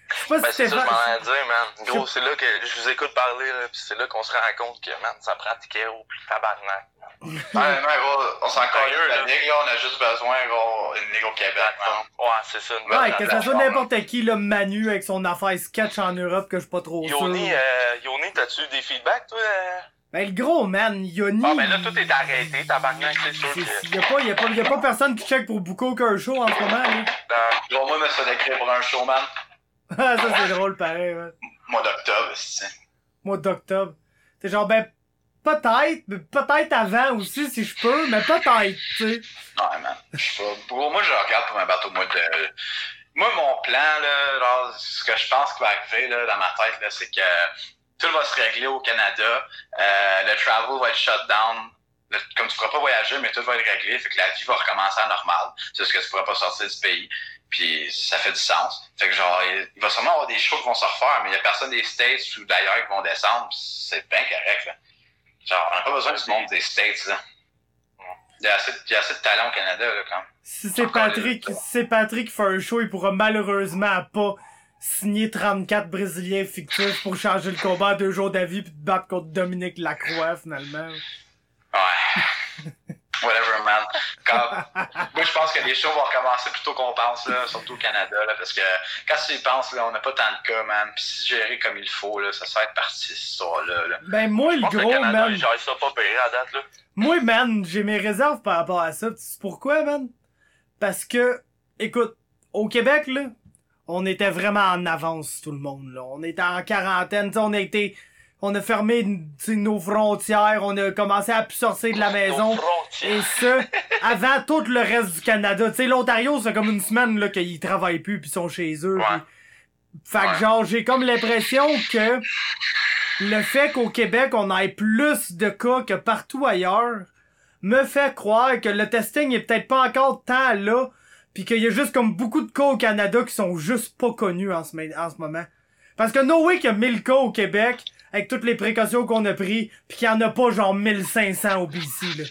Je sais pas Ben, si c'est ça, je Stéphane... m'en ai dire, man. Gros, c'est là que je vous écoute parler, là, pis c'est là qu'on se rend compte que, man, ça prend Tikero pis tabarnak. Ouais, non, gros, on s'en cogne la ligue, là, on a juste besoin, gros, une ligue au Québec, man. Ouais, c'est ça. Une Ouais, bonne que ça soit plateforme. n'importe qui, là, Manu, avec son affaire sketch en Europe, que je suis pas trop sûr. Yoni, euh, Yoni, t'as-tu eu des feedbacks, toi? euh? Ben, le gros, man, Yoni... Ah, ben là, tout est arrêté, tabarnak, c'est sûr que... Il y a pas, y a pas, y a pas personne qui check pour booker aucun show en ce moment, là. Dans- Gros, moi, me suis fait écrire pour un show, man. Ah, ça, c'est drôle, pareil, ouais. Mois d'octobre, c'est Mois d'octobre. C'est genre, ben, peut-être, mais peut-être avant aussi, si je peux, mais peut-être, tu sais. Ouais, man. Je sais pas. Pour moi, je regarde pour me battre au mois de... Moi, mon plan, là, genre, ce que je pense qui va arriver, là, dans ma tête, là, c'est que tout va se régler au Canada. Euh, le travel va être shut down. Le, comme tu pourras pas voyager, mais tout va être réglé. Fait que la vie va recommencer à normal. C'est ce que tu pourras pas sortir du pays. Puis ça fait du sens. Fait que genre, il, il va sûrement avoir des shows qui vont se refaire, mais il y a personne des States ou d'ailleurs qui vont descendre. C'est bien correct, là. Genre, on n'a pas besoin du monde des States, là. Il y a assez, il y a assez de talent au Canada, là, quand même. Si c'est Patrick, si c'est Patrick qui fait un show, il pourra malheureusement pas signer trente-quatre Brésiliens fictifs pour changer le combat à deux jours d'avis pis te battre contre Dominique Lacroix, finalement. Ouais. Whatever, man. Quand... Moi, je pense que les shows vont recommencer plus tôt qu'on pense, là, surtout au Canada, là, parce que quand tu y penses, là, on n'a pas tant de cas, man. Pis si géré comme il faut, là, ça va être parti, cette histoire-là. Là. Ben, moi, le Je pense que le gros, Canada, man. il gère ça pas payé à date, là. Moi, man, j'ai mes réserves par rapport à ça. Tu sais pourquoi, man? Parce que, écoute, au Québec, là, on était vraiment en avance, tout le monde, là. On était en quarantaine, t'sais, on a été... On a fermé t'sais, nos frontières, on a commencé à plus sortir de la maison. Et ça, avant tout le reste du Canada. Tu sais, l'Ontario, c'est comme une semaine là qu'ils travaillent plus pis sont chez eux. Ouais. Pis... Fait que Ouais. genre, j'ai comme l'impression que le fait qu'au Québec, on ait plus de cas que partout ailleurs, me fait croire que le testing est peut-être pas encore tant là, pis qu'il y a juste comme beaucoup de cas au Canada qui sont juste pas connus en ce, en ce moment. Parce que no way qu'il y a mille cas au Québec, avec toutes les précautions qu'on a pris, pis qu'il y en a pas genre mille cinq cents au B C, là.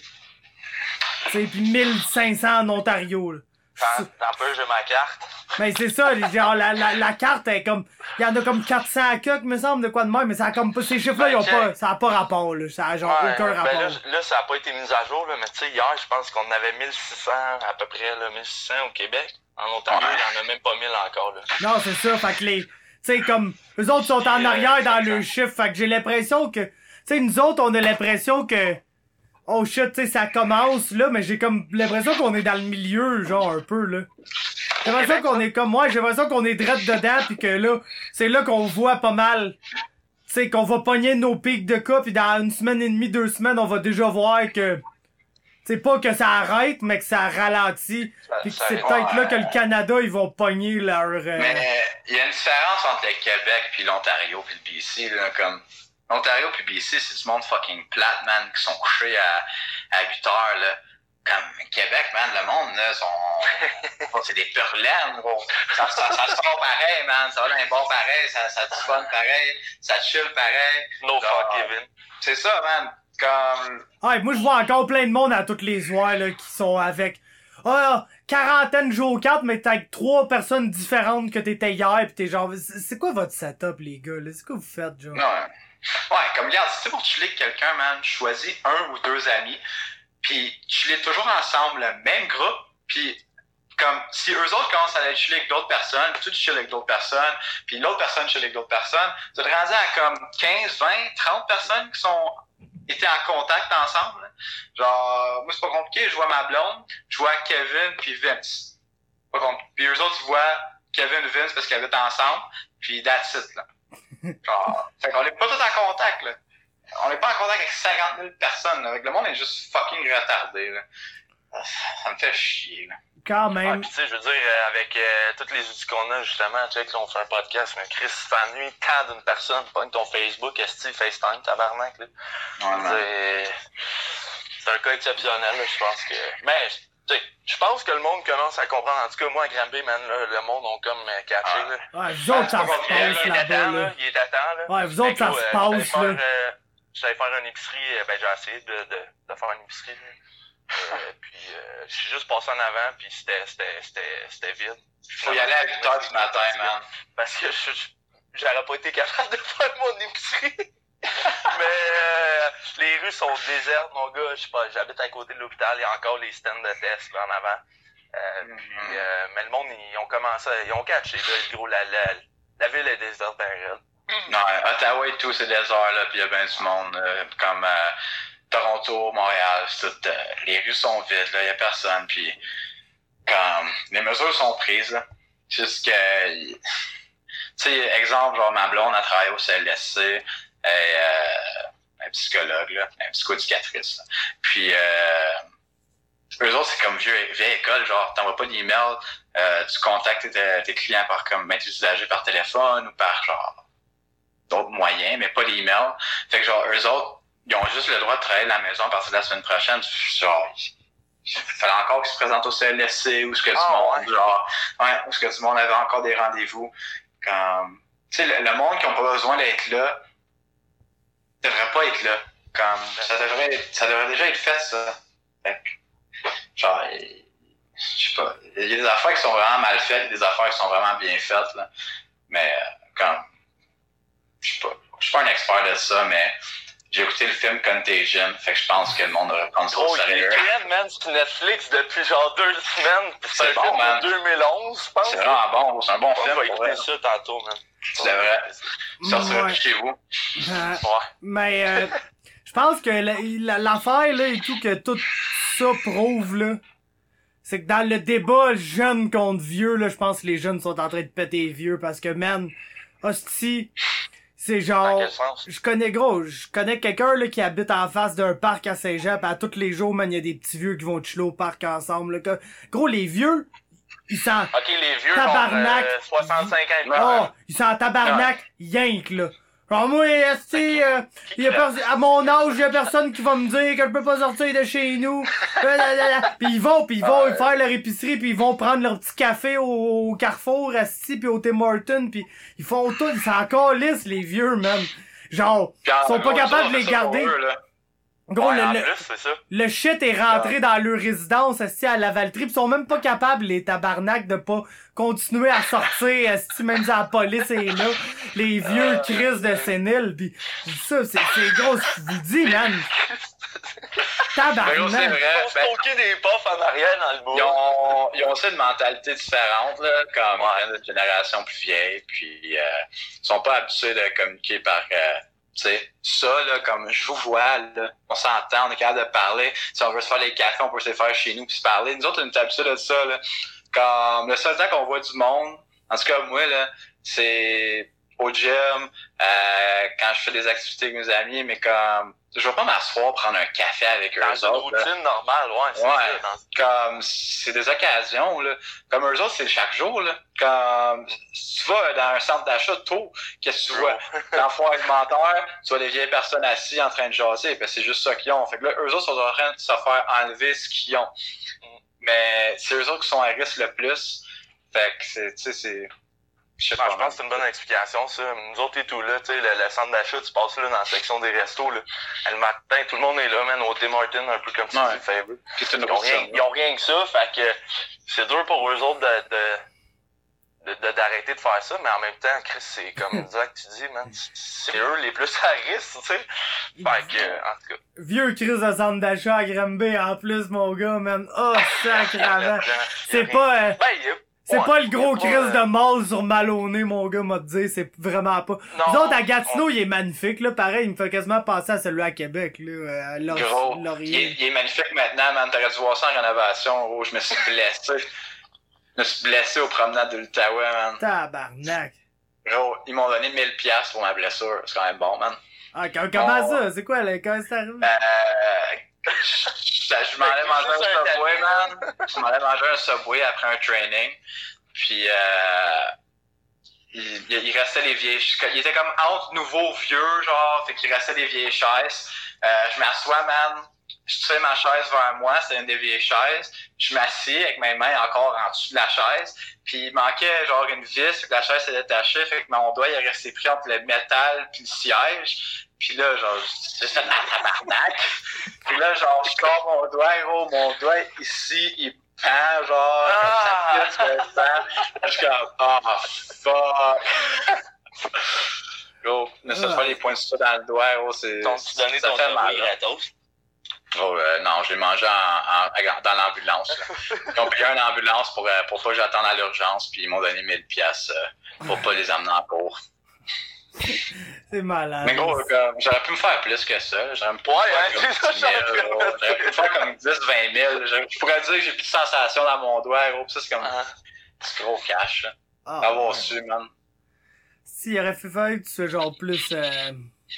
T'sais, pis mille cinq cents en Ontario, là. T'en t'en peux, j'ai ma carte. Mais c'est ça, les- genre, la, la, la carte est comme, il y en a comme quatre cents à coques, me semble, de quoi de même, mais ça a comme pas, ces chiffres-là, ils ont pas, ça a pas rapport, là. Ça a genre Ouais, aucun rapport. ben là, là, ça a pas été mis à jour, là, mais tu sais, hier, je pense qu'on en avait mille six cents à peu près, là, mille six cents au Québec. En Ontario, Ouais. il y en a même pas mille encore, là. Non, c'est ça, fait que les, tu sais, comme, eux autres sont en arrière dans le chiffre, fait que j'ai l'impression que, tu sais, nous autres, on a l'impression que, oh shit, tu sais, ça commence, là, mais j'ai comme l'impression qu'on est dans le milieu, genre, un peu, là. J'ai l'impression qu'on est comme moi, j'ai l'impression qu'on est direct dedans, pis que là, c'est là qu'on voit pas mal, tu sais, qu'on va pogner nos pics de cas, pis dans une semaine et demie, deux semaines, on va déjà voir que, c'est pas que ça arrête, mais que ça ralentit, pis que ça- c'est ça- peut-être là ouais. que le Canada, ils vont pogner leur... euh, Mais il y a une différence entre le Québec puis l'Ontario puis le B C, là, comme... L'Ontario puis le B C, c'est du monde fucking plate, man, qui sont couchés à, à huit heures, là. Comme Québec, man, le monde, là, sont... c'est des purlaines, gros. Ça, ça, ça sort pareil, man, ça va dans les bars pareil, ça, ça te fun pareil, ça chill pareil. No Genre, fuck, Kevin. C'est ça, man, comme... Ouais, moi je vois encore plein de monde à toutes les soirs là, qui sont avec ah, quarantaine jours quatre, mais t'as avec trois personnes différentes que t'étais hier, pis t'es genre, c'est c'est quoi votre setup les gars là? C'est quoi vous faites genre? Non, ouais, comme regarde, si c'est pour chiller avec quelqu'un, man, choisis un ou deux amis, puis chiller toujours ensemble, le même groupe, puis comme si eux autres commencent à aller chiller avec d'autres personnes, puis tu chilles avec d'autres personnes, puis l'autre personne chille avec d'autres personnes, tu te rendais à comme quinze, vingt, trente personnes qui sont étaient en contact ensemble. Là. Genre, moi c'est pas compliqué, je vois ma blonde, je vois Kevin puis Vince. Pas compliqué. Puis eux autres, ils voient Kevin et Vince parce qu'ils habitent ensemble, puis that's it, là. Genre, fait qu'on est pas tous en contact, là. On n'est pas en contact avec cinquante mille personnes, là. Avec le monde est juste fucking retardé, là. Ça me fait chier, là. Quand Ouais, même. pis tu sais, je veux dire, euh, avec euh, tous les outils qu'on a, justement, tu sais, que là, on fait un podcast, mais Chris, tu t'ennuies tant d'une personne, pas ton Facebook, esti, FaceTime, tabarnak, là. Ouais, man. C'est... c'est un cas exceptionnel, là, je pense que... Mais, tu sais, je pense que le monde commence à comprendre. En tout cas, moi, à Granby, man, là, le monde ont comme euh, catché, Ah. là. Ouais, vous autres ça C'est pas se compliqué, là, passe il est à là-bas temps, là. là. Il est à temps, là. Ouais, vous autres, Fait que ça là, se euh, passe, j'allais là. faire, euh, j'allais faire une épicerie, euh, ben j'ai essayé de, de, de faire une épicerie, là. Euh, puis euh, je suis juste passé en avant, puis c'était, c'était, c'était, c'était vide. Faut y aller à huit heures du matin, man. Parce que je, je, j'aurais pas été capable de faire mon épicerie. Mais euh, les rues sont désertes, mon gars. Je sais pas, j'habite à côté de l'hôpital, il y a encore les stands de tests là en avant. Euh, mm-hmm. puis, euh, mais le monde, ils ont commencé, ils ont catché, là, le gros, la, la, la ville est déserte, ben raide. Non, Ottawa et tout, c'est désert, là, pis il y a bien du monde, euh, comme euh, Toronto, Montréal, c'est tout, euh, les rues sont vides, là, il y a personne, puis comme, les mesures sont prises, là, juste que, tu sais, exemple, genre, ma blonde a travaillé au C L S C, et, euh, un psychologue, là, un psychoéducatrice, là. Puis, euh, eux autres, c'est comme vieux, vieille école, genre, t'envoies pas d'email, euh, tu contactes tes, tes clients par comme maître usager par téléphone ou par genre d'autres moyens, mais pas l'email. Fait que genre, eux autres, ils ont juste le droit de travailler de la maison à partir de la semaine prochaine. Genre, il fallait encore qu'ils se présentent au C L S C ou ce que du oh, monde, ouais. genre, ouais, ou ce que du monde avait encore des rendez-vous. Comme, tu sais, le, le monde qui n'a pas besoin d'être là, devrait pas être là. Comme, ça devrait, ça devrait déjà être fait, ça. Fait que, genre, je sais pas, il y a des affaires qui sont vraiment mal faites, il y a des affaires qui sont vraiment bien faites, là. Mais, comme, je sais pas, je suis pas un expert de ça, mais j'ai écouté le film Contagion, fait que je pense que le monde devrait prendre ça au sérieux. Oh, man, c'est Netflix depuis genre deux semaines, pis c'est, c'est un bon, film man. De deux mille onze, je pense. C'est vraiment bon, c'est un bon film. On va écouter ça tantôt, man. Tu devrais. Ça serait ouais. Chez vous. Euh, ouais. Mais, euh, je pense que la, la, l'affaire, là, et tout, que tout ça prouve, là, c'est que dans le débat jeune contre vieux, là, je pense que les jeunes sont en train de péter vieux parce que, man, hostie, c'est genre, je connais gros, je connais quelqu'un, là, qui habite en face d'un parc à Saint-Jean, pis à tous les jours, man, il y a des petits vieux qui vont chiller au parc ensemble, là. Que, gros, les vieux, ils sont ok, les vieux tabarnak. Genre, euh, soixante-cinq ans. Oh, ils sont en tabarnak, yank, là. Genre, moi, esti, euh, y a pers- à mon âge, y a personne qui va me dire que je peux pas sortir de chez nous. Pis ils vont, pis ils vont ah, faire leur épicerie, pis ils vont prendre leur petit café au, au Carrefour, esti, pis au Tim Hortons, pis ils font tout, ils sont encore lisses, les vieux, man. Genre, ils sont pas capables de les garder. Gros, ouais, le, le, plus, c'est ça. le shit est rentré ouais. dans leur résidence, esti, à Lavaltrie, pis ils sont même pas capables, les tabarnak, de pas continuer à sortir, esti, même si la police est là. Les vieux euh... crises de sénile, pis ça, c'est, c'est gros ce que je vous dis, man. Tabarnak. Gros, c'est vrai. Ils ont stocké des puffs en arrière dans le bois. Ils ont, ils ont aussi une mentalité différente, là, comme ouais. Une génération plus vieille, puis euh, ils sont pas habitués de communiquer par... Euh, tu sais, ça, là, comme je vous vois, là, on s'entend, on est capable de parler. Si on veut se faire les cafés, on peut se les faire chez nous puis se parler. Nous autres, on est habitués de ça, là. Comme le seul temps qu'on voit du monde, en tout cas, moi, là, c'est au gym, euh, quand je fais des activités avec mes amis, mais comme, je vais pas m'asseoir prendre un café avec eux autres. Dans une routine normale, ouais, c'est ouais, ça. Dans... Comme, c'est des occasions, là. Comme eux autres, c'est chaque jour, là. Comme, si tu vas dans un centre d'achat tôt, qu'est-ce que tu vois? Dans le foire alimentaire, tu vois des vieilles personnes assises en train de jaser, ben c'est juste ça qu'ils ont. Fait que là, eux autres sont en train de se faire enlever ce qu'ils ont. Mais c'est eux autres qui sont à risque le plus. Fait que c'est, tu sais, c'est... Je, pas, je pense que c'est une bonne explication, ça. Nous autres et tout, là, tu sais, le, le centre d'achat, tu passes là dans la section des restos, là. Le matin, tout le monde est là, man, au Tim Hortons, un peu comme ça, c'est faible. Ils ont rien, ils ont rien que ça, fait que c'est dur pour eux autres de, de, de, de d'arrêter de faire ça, mais en même temps, Chris, c'est comme direct que tu dis, man, c'est eux les plus à risque, tu sais. Fait que, en tout cas. Vieux Chris de centre d'achat à Granby, en plus, mon gars, man. Oh, sacrément. C'est pas, euh... ben, c'est ouais, pas le gros pas, Chris euh... de mall sur Maloney, mon gars m'a dit, c'est vraiment pas. Nous autres, à Gatineau, on... il est magnifique, là, pareil, il me fait quasiment penser à celui à Québec, là, à Laurier. Gros, il est, il est magnifique maintenant, man, t'aurais dû voir ça en rénovation, oh, je me suis blessé. Je me suis blessé aux promenades de l'Outaouais, man. Tabarnak. Gros, ils m'ont donné mille piastres pour ma blessure, c'est quand même bon, man. Ah, comment bon, ça? C'est quoi, là, quand ça arrive? Euh... Je m'en allais manger un Subway, man. Je m'en allais manger un Subway après un training. Puis, euh, il, il restait les vieilles... Il était comme entre nouveau, vieux, genre. Fait qu'il restait des vieilles chaises. Euh, je m'assois, man. je tire ma chaise vers moi, c'est une des vieilles chaises. Je m'assieds avec mes mains encore en dessous de la chaise. Puis il manquait genre une vis, que la chaise s'est détachée, fait que mon doigt il est resté pris entre le métal puis le siège. Puis là, genre, c'est ça de la tabarnak. Puis là, genre, je sors mon doigt, gros, mon doigt ici, il pend, genre, ah! Comme ça pisse le sang. Je suis comme, ah, oh, fuck. Gros, ne serait-ce pas les points de suture dans le doigt, gros, c'est. T'ont-tu donné ça ton fait mal. gratos? Oh, euh, non, je l'ai mangé en, en, dans l'ambulance. Là. Ils ont payé une ambulance pour, euh, pour pas que j'attende à l'urgence, puis ils m'ont donné mille piastres euh, pour pas les amener en cours. C'est malade. Mais gros, comme, j'aurais pu me faire plus que ça. J'aurais pu me Ouais, faire hein, comme c'est ça, dix mille, j'aurais gros. J'aurais pu me faire comme dix, vingt mille. Je, je pourrais dire que j'ai plus de sensation dans mon doigt, gros. Pis ça, c'est comme ah. du gros cash. Là. Ah, Avoir ouais. su, man. S'il aurait fait faire que tu sois genre plus euh...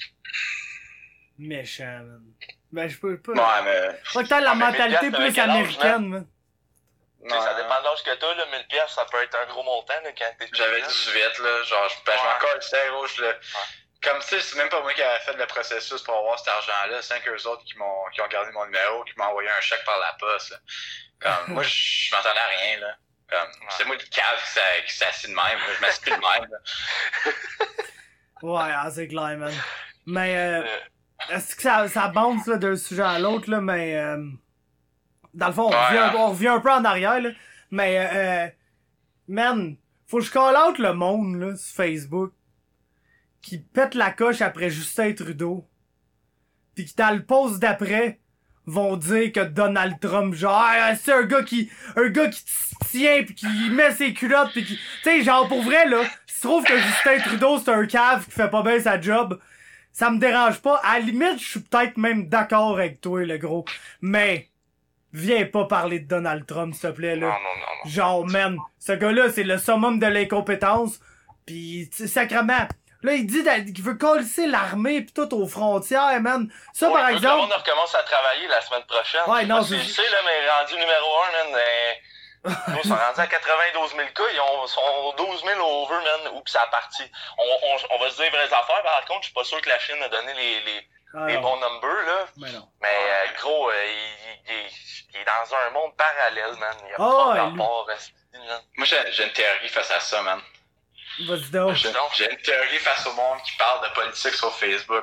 méchant, man. Ben, je peux pas. Ouais, mais. Faut que t'aies la Ouais, mais mentalité Miguel, plus t'avais quel âge, américaine, man. Tu sais, ça dépend de l'âge que t'as, là, mille piastres, ça peut être un gros montant, là, quand t'es J'avais dix-huit, là. Genre, je, ben, Ouais. je m'en calissais, gros. Je le. Comme tu sais, c'est même pas moi qui avais fait le processus pour avoir cet argent-là. C'est eux autres qui m'ont qui ont gardé mon numéro, qui m'ont envoyé un chèque par la poste. Là. Comme moi, je m'entendais à rien, là. Comme ouais. C'est moi le cave qui s'est, qui s'est assis de même. Moi, je m'assis plus de même. Là. Ouais, ah, c'est clair, man. Mais euh, est-ce que ça, ça bounce là, d'un sujet à l'autre, là, mais euh, dans le fond, on, Ouais. revient, on revient un peu en arrière, là. Mais euh, man, faut que je call out le monde là, sur Facebook qui pète la coche après Justin Trudeau. Pis qui dans le post d'après vont dire que Donald Trump, genre, ah, c'est un gars qui, un gars qui tient pis qui met ses culottes pis qui, tu sais, genre, pour vrai, là, s'il trouve que Justin Trudeau, c'est un cave qui fait pas bien sa job, ça me dérange pas. À la limite, je suis peut-être même d'accord avec toi, le gros. Mais, viens pas parler de Donald Trump, s'il te plaît, là. Non, non, non, non. Genre, man, ce gars-là, c'est le summum de l'incompétence. Pis, tu sais, sacrément, là, il dit qu'il veut coller l'armée pis tout aux frontières, man. Ça, Ouais, par il veut que le exemple... monde recommence à travailler la semaine prochaine. Ouais, Je sais non, pas si c'est- tu le sais, là, mais rendu numéro un, man, euh, ils sont rendus à quatre-vingt-douze mille cas, ils ont, sont douze mille over, man, où que ça a parti. On, on, on va se dire vraies affaires, par contre, je suis pas sûr que la Chine a donné les, les, Ah, les non. bons numbers, là. Mais non. Mais, euh, gros, euh, il, il, est, il est dans un monde parallèle, man. Il y a Ah, pas ouais, de rapport, esti, man. Moi, j'ai, j'ai une théorie face à ça, man. Vas-y donc. J'ai, Non. j'ai une théorie face au monde qui parle de politique sur Facebook.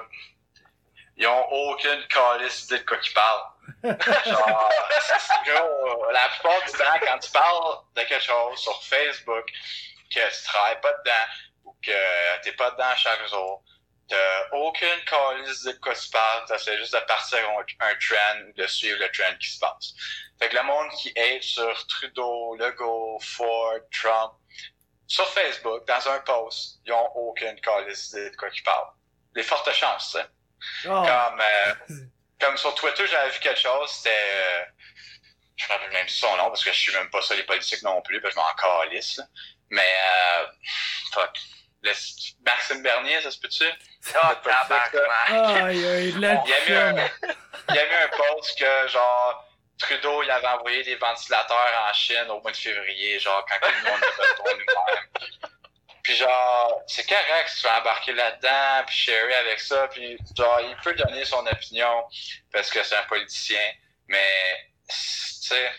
Ils ont aucune calice idée de quoi qu'ils parlent. Genre, gros, la plupart du temps, quand tu parles de quelque chose sur Facebook, que tu travailles pas dedans, ou que t'es pas dedans chaque jour, t'as aucune calice idée de quoi tu parles, t'essaies juste de partir un, un trend ou de suivre le trend qui se passe. Fait que le monde qui hate sur Trudeau, Legault, Ford, Trump, sur Facebook, dans un post, ils ont aucune calice idée de quoi qu'ils parlent. Des fortes chances, tu sais. Oh. Comme, euh, comme sur Twitter, j'avais vu quelque chose, c'était... Euh, je me rappelle même son nom, parce que je suis même pas ça les politiques non plus, parce que je m'en calisse. Là. Mais, euh, fuck. Le, Maxime Bernier, ça se peut-tu? Ah, Le politique, là. Aïe, aïe, de la Il y a mis un, chum. il y a mis un post que, genre, Trudeau, il avait envoyé des ventilateurs en Chine au mois de février, genre, quand nous, on avait besoin nous-mêmes. Puis genre, c'est correct si tu vas embarquer là-dedans, puis sharer avec ça, puis genre, il peut donner son opinion parce que c'est un politicien, mais, tu sais,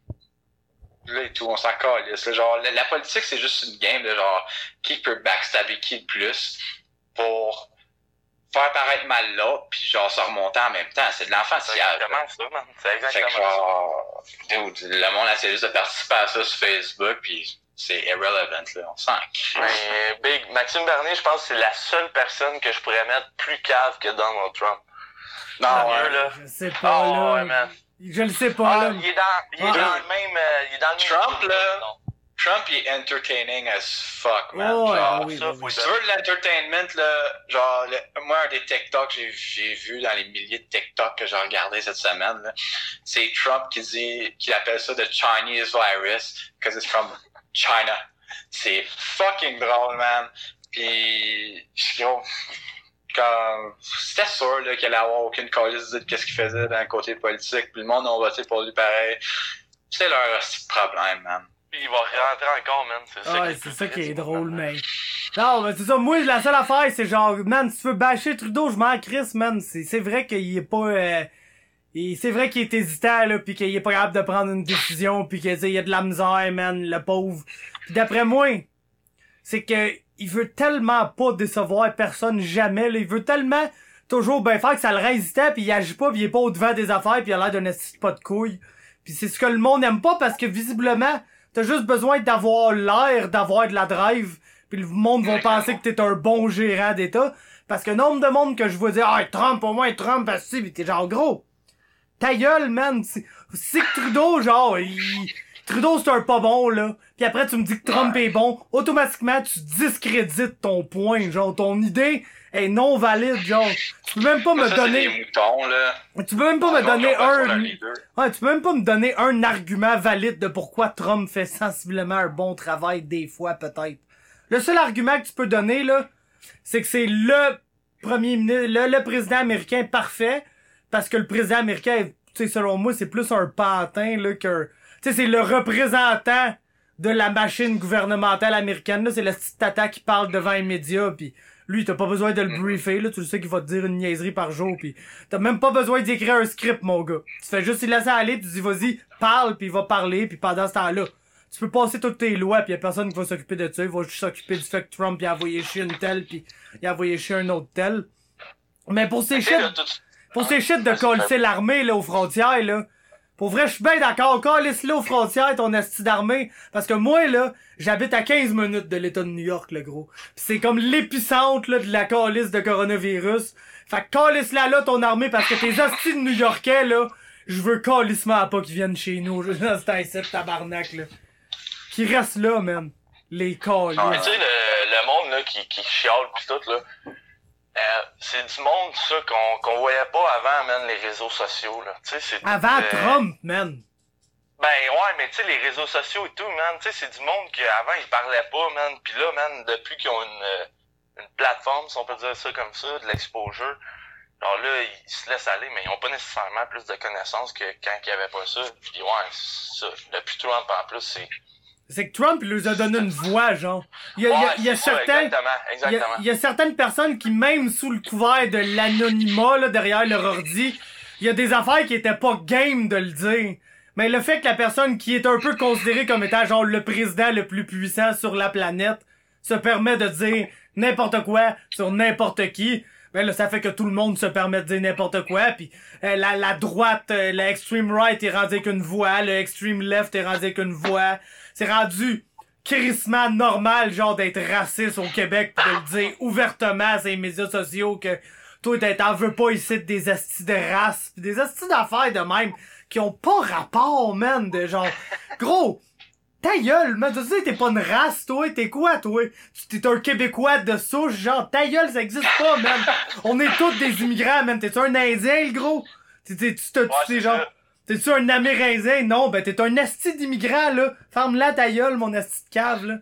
là et tout, on s'en calisse. Genre, la, la politique, c'est juste une game de genre, qui peut backstabber qui le plus pour faire paraître mal l'autre, puis genre, se remonter en même temps. C'est de C'est l'enfantillage. exactement ça, man. C'est Fait exactement que ça. genre, dude, le monde essaie juste de participer à ça sur Facebook, puis c'est irrelevant, là, on s'en crie. Mais Big, Maxime Bernier, je pense que c'est la seule personne que je pourrais mettre plus cave que Donald Trump. Non, Sérieux, ouais. là. Je sais pas, Ah là. ouais, man. Je le sais pas, Ah, là. il est dans, il est Ah. dans le même, euh, il est dans le même Trump, film, là, non. Trump, il est entertaining as fuck, man. Oh, ouais, genre, oui, ça, oui, faut oui. si tu veux de l'entertainment, là, genre, le, moi, un des TikTok que j'ai, j'ai vu dans les milliers de TikTok que j'ai regardé cette semaine, là, c'est Trump qui dit, qui appelle ça the Chinese virus, because it's from China. C'est fucking drôle, man. Puis, gros, comme, c'était sûr, là, qu'il allait avoir aucune calice de qu'est-ce qu'il faisait dans le côté politique, puis le monde a voté pour lui pareil. C'est leur petit problème, man. Puis il va rentrer encore, man. C'est ça, Ouais, qui c'est est ça qui est triste, drôle, man. mais... Non, mais c'est ça, moi, la seule affaire, c'est genre, man, si tu veux bâcher Trudeau, je m'en crisse, man. C'est, c'est vrai qu'il est pas, euh, Et c'est vrai qu'il est hésitant, là, pis qu'il est pas capable de prendre une décision, pis qu'il y a de la misère, man, le pauvre. Pis d'après moi, c'est que il veut tellement pas décevoir personne jamais, là. Il veut tellement toujours ben faire que ça le rend hésitant, pis il agit pas, pis il est pas au-devant des affaires, pis il a l'air d'un esti pas de couille. Pis c'est ce que le monde aime pas, parce que visiblement, t'as juste besoin d'avoir l'air, d'avoir de la drive, pis le monde va penser que t'es un bon gérant d'État. Parce que nombre de monde que je vois dire « Ah, Trump, au moins Trump, parce que t'es genre gros. » Ta gueule, man. C'est, c'est que Trudeau, genre, il... Trudeau, c'est un pas bon, là. Puis après, tu me dis que Trump est bon. Automatiquement, tu discrédites ton point, genre, ton idée est non valide, genre. Tu peux même pas me ça, donner... C'est des moutons, là. Tu peux même pas Ah, me non, donner un... leader. Ouais, tu peux même pas me donner un argument valide de pourquoi Trump fait sensiblement un bon travail des fois, peut-être. Le seul argument que tu peux donner, là, c'est que c'est le premier ministre, le, le président américain parfait, parce que le président américain, tu sais, selon moi, c'est plus un pantin, là, qu'un... Tu sais, c'est le représentant de la machine gouvernementale américaine, là, c'est le petit tata qui parle devant les médias, pis lui, t'as pas besoin de le briefer, là, tu le sais qu'il va te dire une niaiserie par jour, pis t'as même pas besoin d'écrire un script, mon gars. Tu fais juste, il laisse aller, tu dis, vas-y, parle, pis il va parler, pis pendant ce temps-là, tu peux passer toutes tes lois, pis y a personne qui va s'occuper de ça, il va juste s'occuper du fait que Trump, il a envoyé chier une telle, pis il a envoyé chier un autre tel. Mais pour ces shit, pour ces shit de coller l'armée, là, aux frontières, là, pour vrai, je suis bien d'accord. Calisse-le aux frontières, ton esti d'armée. Parce que moi, là, j'habite à quinze minutes de l'État de New York, le gros. Pis c'est comme l'épicentre, là, de la calisse de coronavirus. Fait que calisse-la là, ton armée, parce que tes hosties de New-Yorkais, là, je veux calissement à pas qu'ils viennent chez nous. C'est un set tabarnak, là. Qui restent là, man. Les calisses. Mais tu sais, le, le monde, là, qui, qui chiale pis tout, là. Euh, c'est du monde, ça, qu'on qu'on voyait pas avant, man, les réseaux sociaux, là. Tu sais, c'est... Avant euh, Trump, man. Ben ouais, mais tu sais, les réseaux sociaux et tout, man, tu sais, c'est du monde qu'avant, ils parlaient pas, man. Pis là, man, depuis qu'ils ont une, une plateforme, si on peut dire ça comme ça, de l'exposure, alors là, ils se laissent aller, mais ils ont pas nécessairement plus de connaissances que quand il y avait pas ça. Pis ouais, c'est ça. Depuis Trump, en plus, c'est... C'est que Trump, il leur a donné une voix, genre. Il y a, ouais, il y a, il y a ça, certains... exactement, exactement. Il y, a, il y a certaines personnes qui, même sous le couvert de l'anonymat, là, derrière leur ordi, il y a des affaires qui étaient pas game de le dire. Mais le fait que la personne qui est un peu considérée comme étant, genre, le président le plus puissant sur la planète, se permet de dire n'importe quoi sur n'importe qui, ben là, ça fait que tout le monde se permet de dire n'importe quoi, pis euh, la, la droite, euh, la extreme right est rendue avec une voix, le extreme left est rendu avec une voix. C'est rendu crissement normal, genre, d'être raciste au Québec, pis de le dire ouvertement sur les médias sociaux que toi, t'en veux pas ici des astis de race, pis des astis d'affaires de même, qui ont pas rapport, man, de genre, gros, ta gueule, man, tu sais, t'es pas une race, toi, t'es quoi, toi? T'es un Québécois de souche, genre, ta gueule, ça existe pas, man. On est tous des immigrants, man. T'es-tu un Indien, le gros? T'es, t'es, tu te, Ouais, tu sais, genre, ça. t'es-tu un Amérindien? Non, ben, t'es un asti d'immigrant, là. Ferme-la ta gueule, mon asti de cave, là.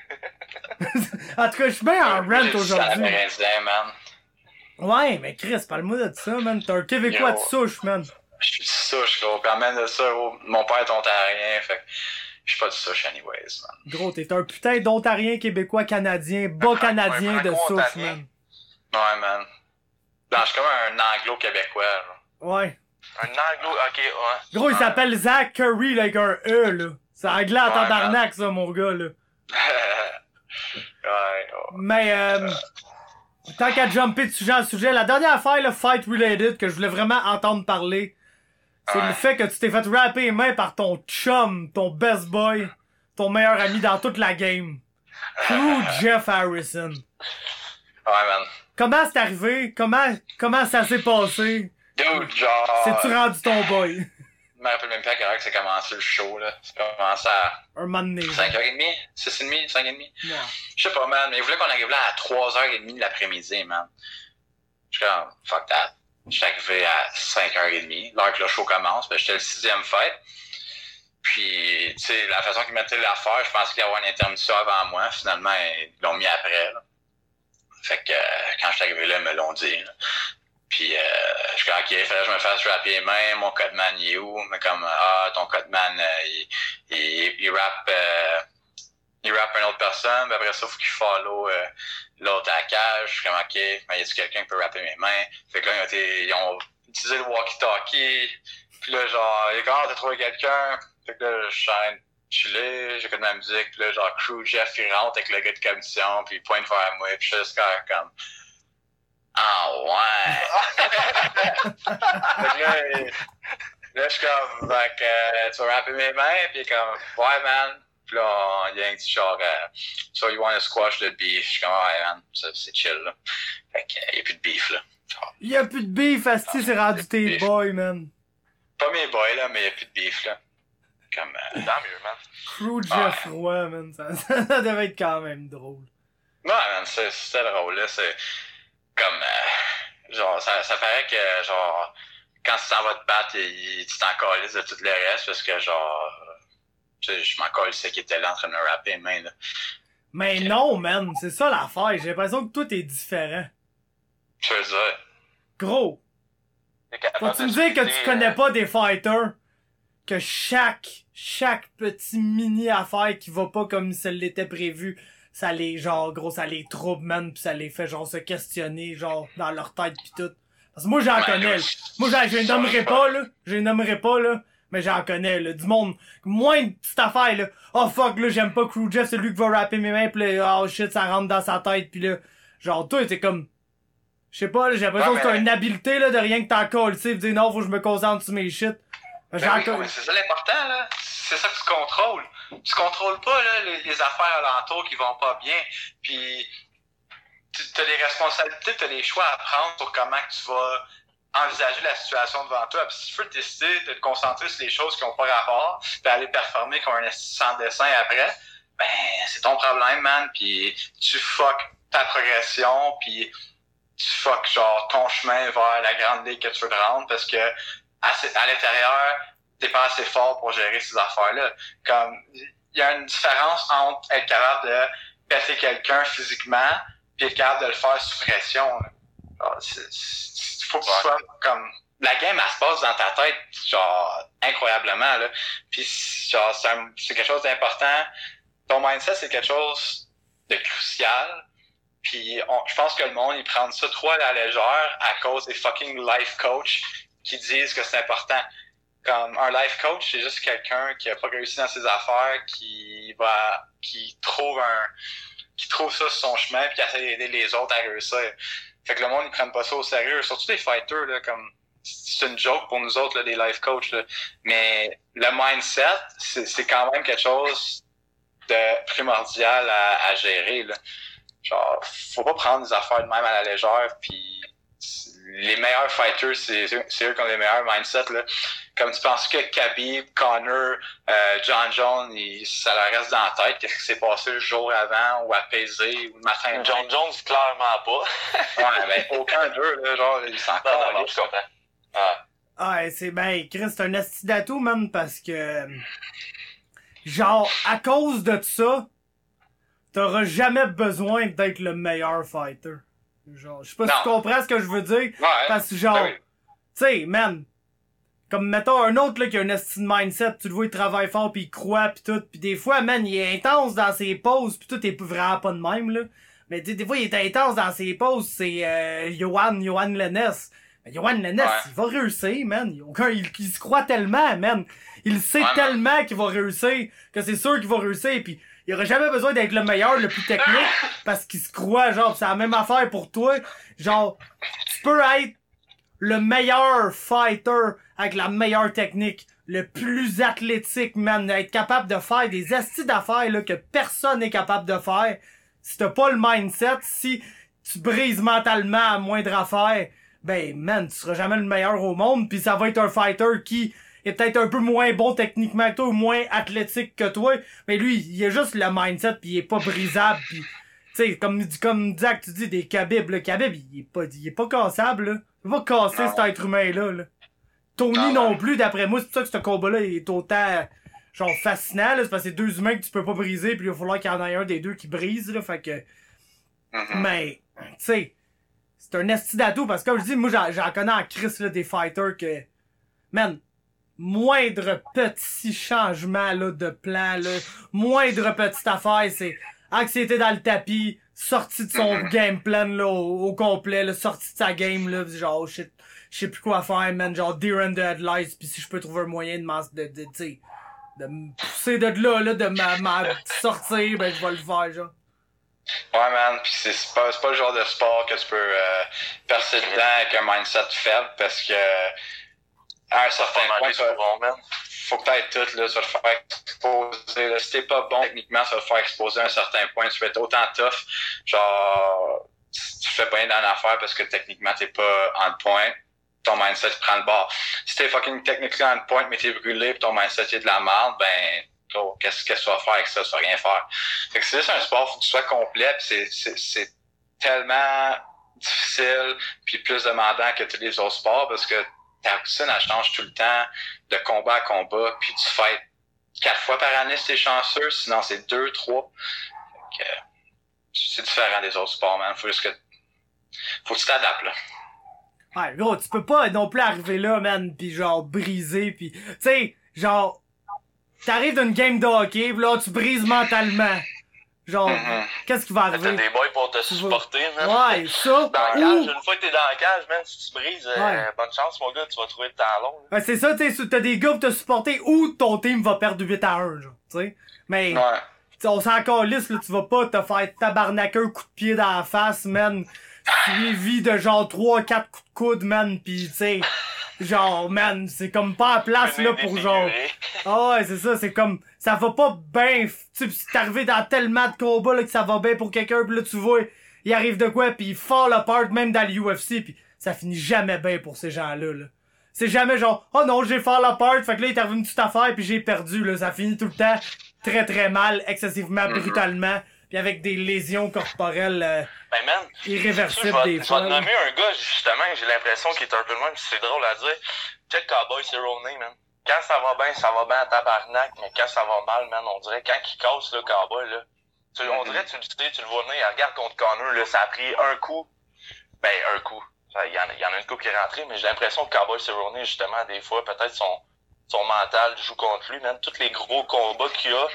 En tout cas, je suis bien en rant C'est aujourd'hui. amérindien, man. Ouais, mais Chris, parle-moi de ça, man. T'es un Québécois Yo. de souche, man. Je suis de souche, gros. Quand même de ça, gros. Mon père est ontarien, fait que je suis pas de souche, anyways, man. Gros, t'es un putain d'Ontarien, Québécois, Canadien, bas Canadien un de souche, Franco-Ontarien. man. Ouais, man. Non, je suis comme un anglo-québécois, genre. Ouais. Un anglo, ok, ouais. Gros, il Ouais. s'appelle Zach Curry, là, avec un E, là. C'est anglais en Ouais, tabarnak, ça, mon gars, là. ouais, oh. Mais, euh, tant qu'à jumper de sujet en sujet, la dernière affaire, là, Fight Related, que je voulais vraiment entendre parler, c'est Ouais. le fait que tu t'es fait rapper les mains par ton chum, ton best boy, ton meilleur ami dans toute la game. True Jeff Harrison. Ouais, man. Comment c'est arrivé? Comment, comment ça s'est passé? Dude, genre. C'est-tu rendu ton boy? Je me rappelle même pas à quelle heure que ça a commencé le show, là. Ça a commencé à Un moment donné. cinq heures trente, six heures trente, cinq heures trente. Ouais. Je sais pas, man, mais il voulait qu'on arrive là à trois heures trente de l'après-midi, man. Je suis comme, fuck that. J'étais arrivé à cinq heures trente, l'heure que le show commence, ben j'étais le sixième fight. Puis, tu sais, la façon qu'ils mettaient l'affaire, je pensais qu'il y avait une intermission avant moi. Finalement, ils l'ont mis après, là. Fait que, euh, quand j'étais arrivé là, ils me l'ont dit, là. Puis, euh, je suis comme, ok, il fallait que je me fasse rapper les mains, mon codeman, il est où? Mais comme, ah, ton codeman, euh, il, il, il rappe, euh, il rappe une autre personne, puis après ça, il faut qu'il follow euh, l'autre à la cage. Je suis comme, ok, mais y a-tu quelqu'un qui peut rapper mes mains? Fait que là, ils ont été, ils ont, utiliser le walkie-talkie. Puis là, genre, il est quand t'as trouvé quelqu'un. Fait que là, je suis en train de chiller, j'écoute de la musique. Puis là, genre, Crew Jeff, il rentre avec le gars de commission. Puis il pointe vers moi. Puis je suis juste comme... Ah ouais! Fait que là, il... là, je suis comme, fait que, euh, tu vas rapper mes mains, pis comme, ouais, man. Pis là, il y a un petit genre, euh, so you wanna squash the beef? Je suis comme, ouais, man, ça, c'est chill, là. Fait que, il y a plus de beef, là. Il y a plus de beef, asti, c'est rendu tes boys, man. Pas mes boys, là, mais il y a plus de beef, là. Comme, euh, Tant mieux, man. Crew Jeff Roy, man, ça, ça devait être quand même drôle. Ouais, man, c'était drôle, là, c'est comme, euh, genre, ça, ça paraît que, genre, quand tu t'en vas te battre, il, tu t'en calisses de tout le reste, parce que, genre, tu sais, je m'en calissais qu'il était là en train de me rapper les mains, là. Mais okay. Non, man, c'est ça l'affaire. J'ai l'impression que tout est différent. Je veux dire. Gros. Faut-tu me dire que tu connais pas des fighters? Que chaque, chaque petit mini affaire qui va pas comme ça l'était prévu, ça les, genre, gros, ça les trouble, man, pis ça les fait, genre, se questionner, genre, dans leur tête pis tout. Parce que moi, j'en connais, là. Moi, je les nommerai pas, là. Je les nommerai pas, là. Mais j'en connais, là. Du monde. Moins une petite affaire, là. Oh fuck, là, j'aime pas Crew Jeff, c'est lui qui va rapper mes mains, pis là, oh shit, ça rentre dans sa tête, pis là. Genre, toi, t'es comme. Je sais pas, là, j'ai l'impression ouais, que t'as une habileté, là, de rien que t'en colles, tu sais, dire non, faut que je me concentre sur mes shit. Ben oui, oui, c'est ça l'important, là. C'est ça que tu contrôles. Tu contrôles pas, là, les, les affaires alentours qui vont pas bien. Puis, tu as les responsabilités, tu as les choix à prendre sur comment tu vas envisager la situation devant toi. Puis, si tu veux décider de te concentrer sur les choses qui n'ont pas rapport, puis aller performer comme un sans dessin après, ben, c'est ton problème, man. Puis, tu fuck ta progression, puis tu fuck, genre, ton chemin vers la grande ligue que tu veux te rendre, parce que à, à l'intérieur, t'es pas assez fort pour gérer ces affaires-là. Comme, il y a une différence entre être capable de péter quelqu'un physiquement puis être capable de le faire sous pression. Il faut que tu sois comme... La game, elle se passe dans ta tête, genre, incroyablement, là. Puis, genre, c'est, un, c'est quelque chose d'important. Ton mindset, c'est quelque chose de crucial. Puis, on, je pense que le monde, ils prennent ça trop à la légère à cause des fucking life coach qui disent que c'est important. Comme un life coach, c'est juste quelqu'un qui a pas réussi dans ses affaires, qui va, qui trouve un, qui trouve ça sur son chemin, puis qui essaie d'aider les autres à réussir. Fait que le monde, ils prennent pas ça au sérieux. Surtout les fighters, là, comme, c'est une joke pour nous autres, là, des life coachs, là. Mais le mindset, c'est, c'est quand même quelque chose de primordial à, à gérer, là. Genre, faut pas prendre des affaires de même à la légère, puis les meilleurs fighters, c'est, c'est eux qui ont les meilleurs mindsets, là. Comme tu penses que Khabib, Conor, euh, John Jones, il, ça leur reste dans la tête, qu'est-ce qui s'est passé le jour avant, ou apaisé, ou le matin. John même. Jones, clairement pas. Ouais, ben, aucun d'eux, là, genre, ils s'en non, non, non, je comprends. Ah, ah c'est, ben, Chris, c'est un asti d'atout, man, parce que, genre, à cause de ça, t'auras jamais besoin d'être le meilleur fighter. Genre, je sais pas non. si tu comprends ce que je veux dire. Ouais, parce que genre, oui. tu sais, man, comme mettons un autre là qui a un esti de mindset, tu le vois, il travaille fort pis il croit pis tout, pis des fois, man, il est intense dans ses poses pis tout est vraiment pas de même, là. Mais des fois, il est intense dans ses poses, c'est euh, Johan, Johan Lennes. Mais Johan Lennes, ouais. il va réussir, man. Il, il, il se croit tellement, man. Il sait ouais, tellement man. qu'il va réussir, que c'est sûr qu'il va réussir, pis il aura jamais besoin d'être le meilleur, le plus technique, parce qu'il se croit, genre, c'est la même affaire pour toi. Genre, tu peux être le meilleur fighter avec la meilleure technique, le plus athlétique, man, être capable de faire des astis d'affaires, là, que personne n'est capable de faire. Si t'as pas le mindset, si tu brises mentalement à moindre affaire, ben, man, tu seras jamais le meilleur au monde, pis ça va être un fighter qui est peut-être un peu moins bon techniquement que toi, ou moins athlétique que toi, mais lui, il a juste le mindset, pis il est pas brisable, pis, tu sais, comme, comme Zach, tu dis, des Khabib, le Khabib, il est pas, il est pas cassable, là. Il va pas casser non. cet être humain-là, là. Tony non, non plus, d'après moi, c'est pour ça que ce combat-là est autant, genre, fascinant, là, c'est parce que c'est deux humains que tu peux pas briser, pis il va falloir qu'il y en ait un des deux qui brise, là, fait que, mm-hmm. mais, tu sais, c'est un esti d'atout, parce que comme je dis, moi, j'en, j'en connais en Chris, là, des fighters que, man, moindre petit changement là de plan, là, moindre petite affaire, c'est anxiété dans le tapis, sorti de son Mm-hmm. game plan, là, au, au complet, là, sorti de sa game, là, pis genre, shit, je sais plus quoi faire, man, genre, deer in the headlights, pis si je peux trouver un moyen de m'en, de, de, tu sais, de me pousser de là, là, de ma, ma sortir, ben, je vais le faire, genre. Ouais, man, pis c'est, c'est, pas, c'est pas le genre de sport que tu peux euh, percer dedans avec un mindset faible parce que à un certain Pas point, mal tu vas- souvent, man. faut que t'ailles tout, là, tu vas te faire exposer. Là. Si t'es pas bon techniquement, tu vas te faire exposer à un certain point. Tu vas être autant tough, genre, tu fais pas rien dans l'affaire parce que techniquement, t'es pas on point. Ton mindset prend le bord. Si t'es fucking techniquement on point, mais t'es brûlé pis ton mindset est de la merde, ben, oh, qu'est-ce que tu vas faire avec ça? Tu vas rien faire. Fait que c'est juste un sport, faut que tu sois complet pis c'est, c'est, c'est tellement difficile puis plus demandant que tous les autres sports parce que ta routine, elle change tout le temps, de combat à combat, puis tu fais quatre fois par année si t'es chanceux, sinon c'est deux, trois. Fait que, c'est différent des autres sports, man. Faut juste que... Faut que tu t'adaptes, là. Ouais, gros, tu peux pas non plus arriver là, man, pis genre, briser, pis, tu sais, genre, t'arrives d'une game de hockey, pis là, tu brises mentalement. Genre, Mhm. qu'est-ce qui va T'as arriver? des boys pour te Tu vas- supporter, man. Ouais, ça, Dans la cage, ou, une fois que t'es dans la cage, man, si tu brises, euh, Ouais. bonne chance, mon gars, tu vas trouver le talon. là. ouais, c'est ça, tu sais, t'as des gars pour te supporter, ou ton team va perdre huit à un, genre, tu sais. Mais, Ouais. t'sais, on s'en calisse, là, tu vas pas te faire tabarnaquer un coup de pied dans la face, man, suivi de genre trois quatre coups de coude, man, pis tu sais, genre, man, c'est comme pas à place, là, pour genre... Défiguré. Ah ouais, c'est ça, c'est comme... Ça va pas bien... Tu sais, pis c'est arrivé dans tellement de combats, là, que ça va bien pour quelqu'un, pis là, tu vois, il arrive de quoi, pis il fall apart, même dans le U F C, pis ça finit jamais bien pour ces gens-là, là. C'est jamais genre, oh non, j'ai fall apart, fait que là, il est arrivé une petite affaire, pis j'ai perdu, là. Ça finit tout le temps très très mal, excessivement, Mhm. brutalement, pis avec des lésions corporelles euh, Ben, man, irréversibles je vais, des je vais fois. te là. nommer un gars, justement, que j'ai l'impression qu'il est un peu le même, pis c'est drôle à dire. Check Cowboy Cerrone, man. Quand ça va bien, ça va bien à tabarnak, mais quand ça va mal, man, on dirait, quand il casse, le Cowboy, là, tu, on dirait, tu le sais, tu le vois venir, regarde contre Connor, là, ça a pris un coup, ben, un coup. Il y en a, il y en a une couple qui est rentrée, mais j'ai l'impression que Cowboy Cerrone, justement, des fois, peut-être son, son mental joue contre lui, man. Tous les gros combats qu'il a,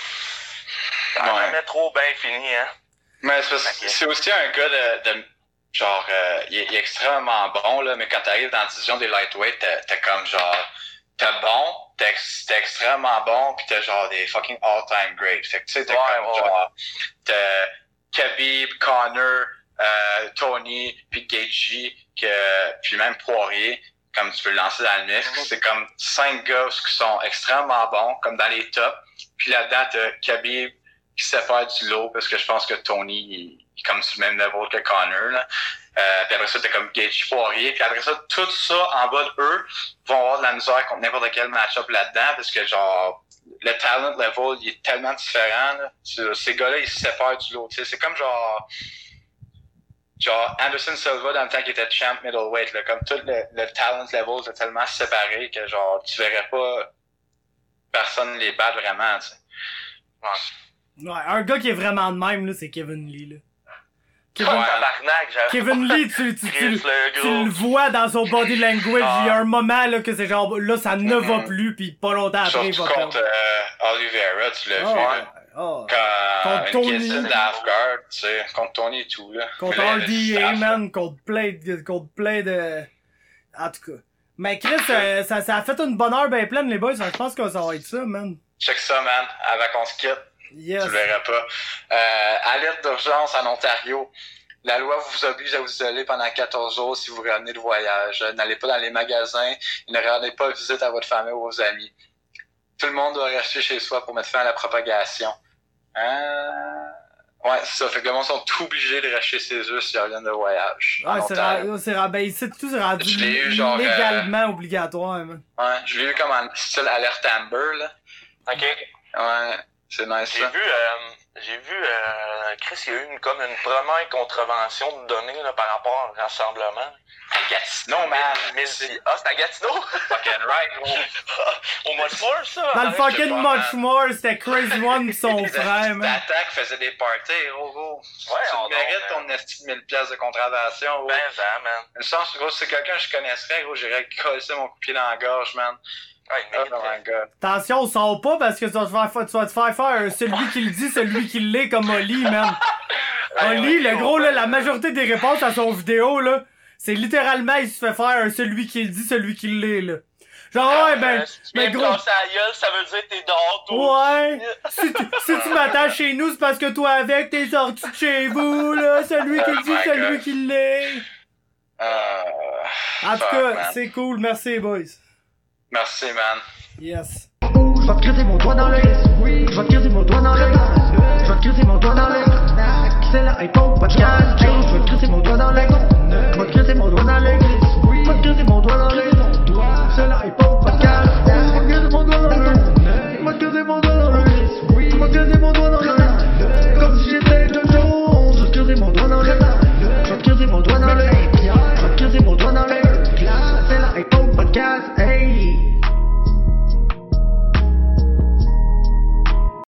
ça a Ouais. jamais trop bien fini, hein. Mais c'est, parce- Ok. c'est aussi un gars de... de genre, euh, il, est, il est extrêmement bon, là, mais quand t'arrives dans la division des lightweight, t'es, t'es comme genre... T'es bon, t'es, ex- t'es extrêmement bon, pis t'as genre des fucking all-time great. Fait que tu sais, t'es Ouais, comme ouais, genre... T'as Khabib, Connor, euh, Tony, puis Gaethje, que, puis même Poirier, comme tu peux le lancer dans le mix. Mhm. C'est comme cinq gars qui sont extrêmement bons, comme dans les tops. Puis là-dedans, t'as Khabib qui se sépare du lot, parce que je pense que Tony, il, il est comme sur le même level que Connor, là. Euh, puis après ça, t'as comme Gaethje, Poirier. Puis après ça, tout ça en bas de eux vont avoir de la misère contre n'importe quel match-up là-dedans, parce que genre, le talent level, il est tellement différent, là. Tu- Ces gars-là, ils se séparent du lot, tu sais. C'est comme genre, genre Anderson Silva dans le temps qu'il était champ middleweight, là. Comme tout le, le talent level est tellement séparé que genre, tu verrais pas personne les battre vraiment, tu sais. Ouais. Ouais, un gars qui est vraiment de même, là, c'est Kevin Lee, là. Kevin Kevin, tabarnak, j'avais Kevin Lee, tu, tu, tu, Chris, le tu gros. le vois dans son body language, Ah. il y a un moment, là, que c'est genre, là, ça ne va Mhm. plus, pis pas longtemps après, il Surtout va contre perdre. euh, Oliveira, tu l'as Ah, vu, ouais. là. Ah. Quand Contre une Tony. question de half-guard, tu sais, contre Tony et tout, là. Contre Mais le- R le D A, staff, là. man, contre plein de, contre plein de... En tout cas. Mais Chris, euh, ça, ça a fait une bonne heure ben pleine, les boys, je pense que ça va être ça, man. Check ça, man, avant qu'on se quitte. Yes. Tu le verras pas. Euh, alerte d'urgence en Ontario. La loi vous oblige à vous isoler pendant quatorze jours si vous revenez de voyage. Euh, N'allez pas dans les magasins. Ne rendez pas visite à votre famille ou vos amis. Tout le monde doit rester chez soi pour mettre fin à la propagation. Hein? Ouais, c'est ça. Fait que le monde sont obligés de rester chez eux s'ils reviennent de voyage. en Ouais, c'est Ontario. ra- c'est ra- ben, c'est tout c'est rendu Je l'ai eu, genre, euh, légalement obligatoire, man. Ouais, je l'ai eu comme en style alerte Amber, là. Ok. Ouais, c'est nice, J'ai ça. vu, euh, j'ai vu, euh, Chris, il y a eu une, comme une première contravention de données, là, par rapport au rassemblement. À Gatineau, man. Mais c'est, ah, c'est à Gatineau? Fucking right, gros. Au Muchmore, ça? Dans le Ouais, fucking je sais pas, man. Muchmore, c'était Crazy One pis son Les frère, man. attaques faisaient des parties, gros, gros. Ouais, tu on mérites donc, ton esti de mille piastres de contravention, gros. Ben, ça, man. Une chance, gros, si c'est quelqu'un que je connaisserais, gros, j'irais coller mon coup de pied dans la gorge, man. Ouais, il Oh mériterait. my god. Attention, sors pas parce que tu vas te faire, fa- tu vas te faire faire un celui qui le dit, celui qui l'est comme Oli, man. Oli, le gros, là, la majorité des réponses à son vidéo, là, c'est littéralement, il se fait faire un celui qui le dit, celui qui l'est, là. Genre, Ah, ouais, ben, euh, si tu mais viens me gros... casser la gueule, ça veut dire que t'es dehors, toi. Ouais! Si tu, si tu m'attaches chez nous, c'est parce que toi avec, t'es sorti de chez vous, là, celui qui le dit, Oh my celui God. qui l'est. Euh, En tout fuck, cas, man. c'est cool, merci, boys. Merci, man. Yes. Je vais te crisser mon doigt dans l'œil. Je vais te crisser mon doigt dans l'œil. Je vais te crisser mon doigt dans l'œil. C'est la hypo podcast. Je vais te crisser mon doigt dans l'œil.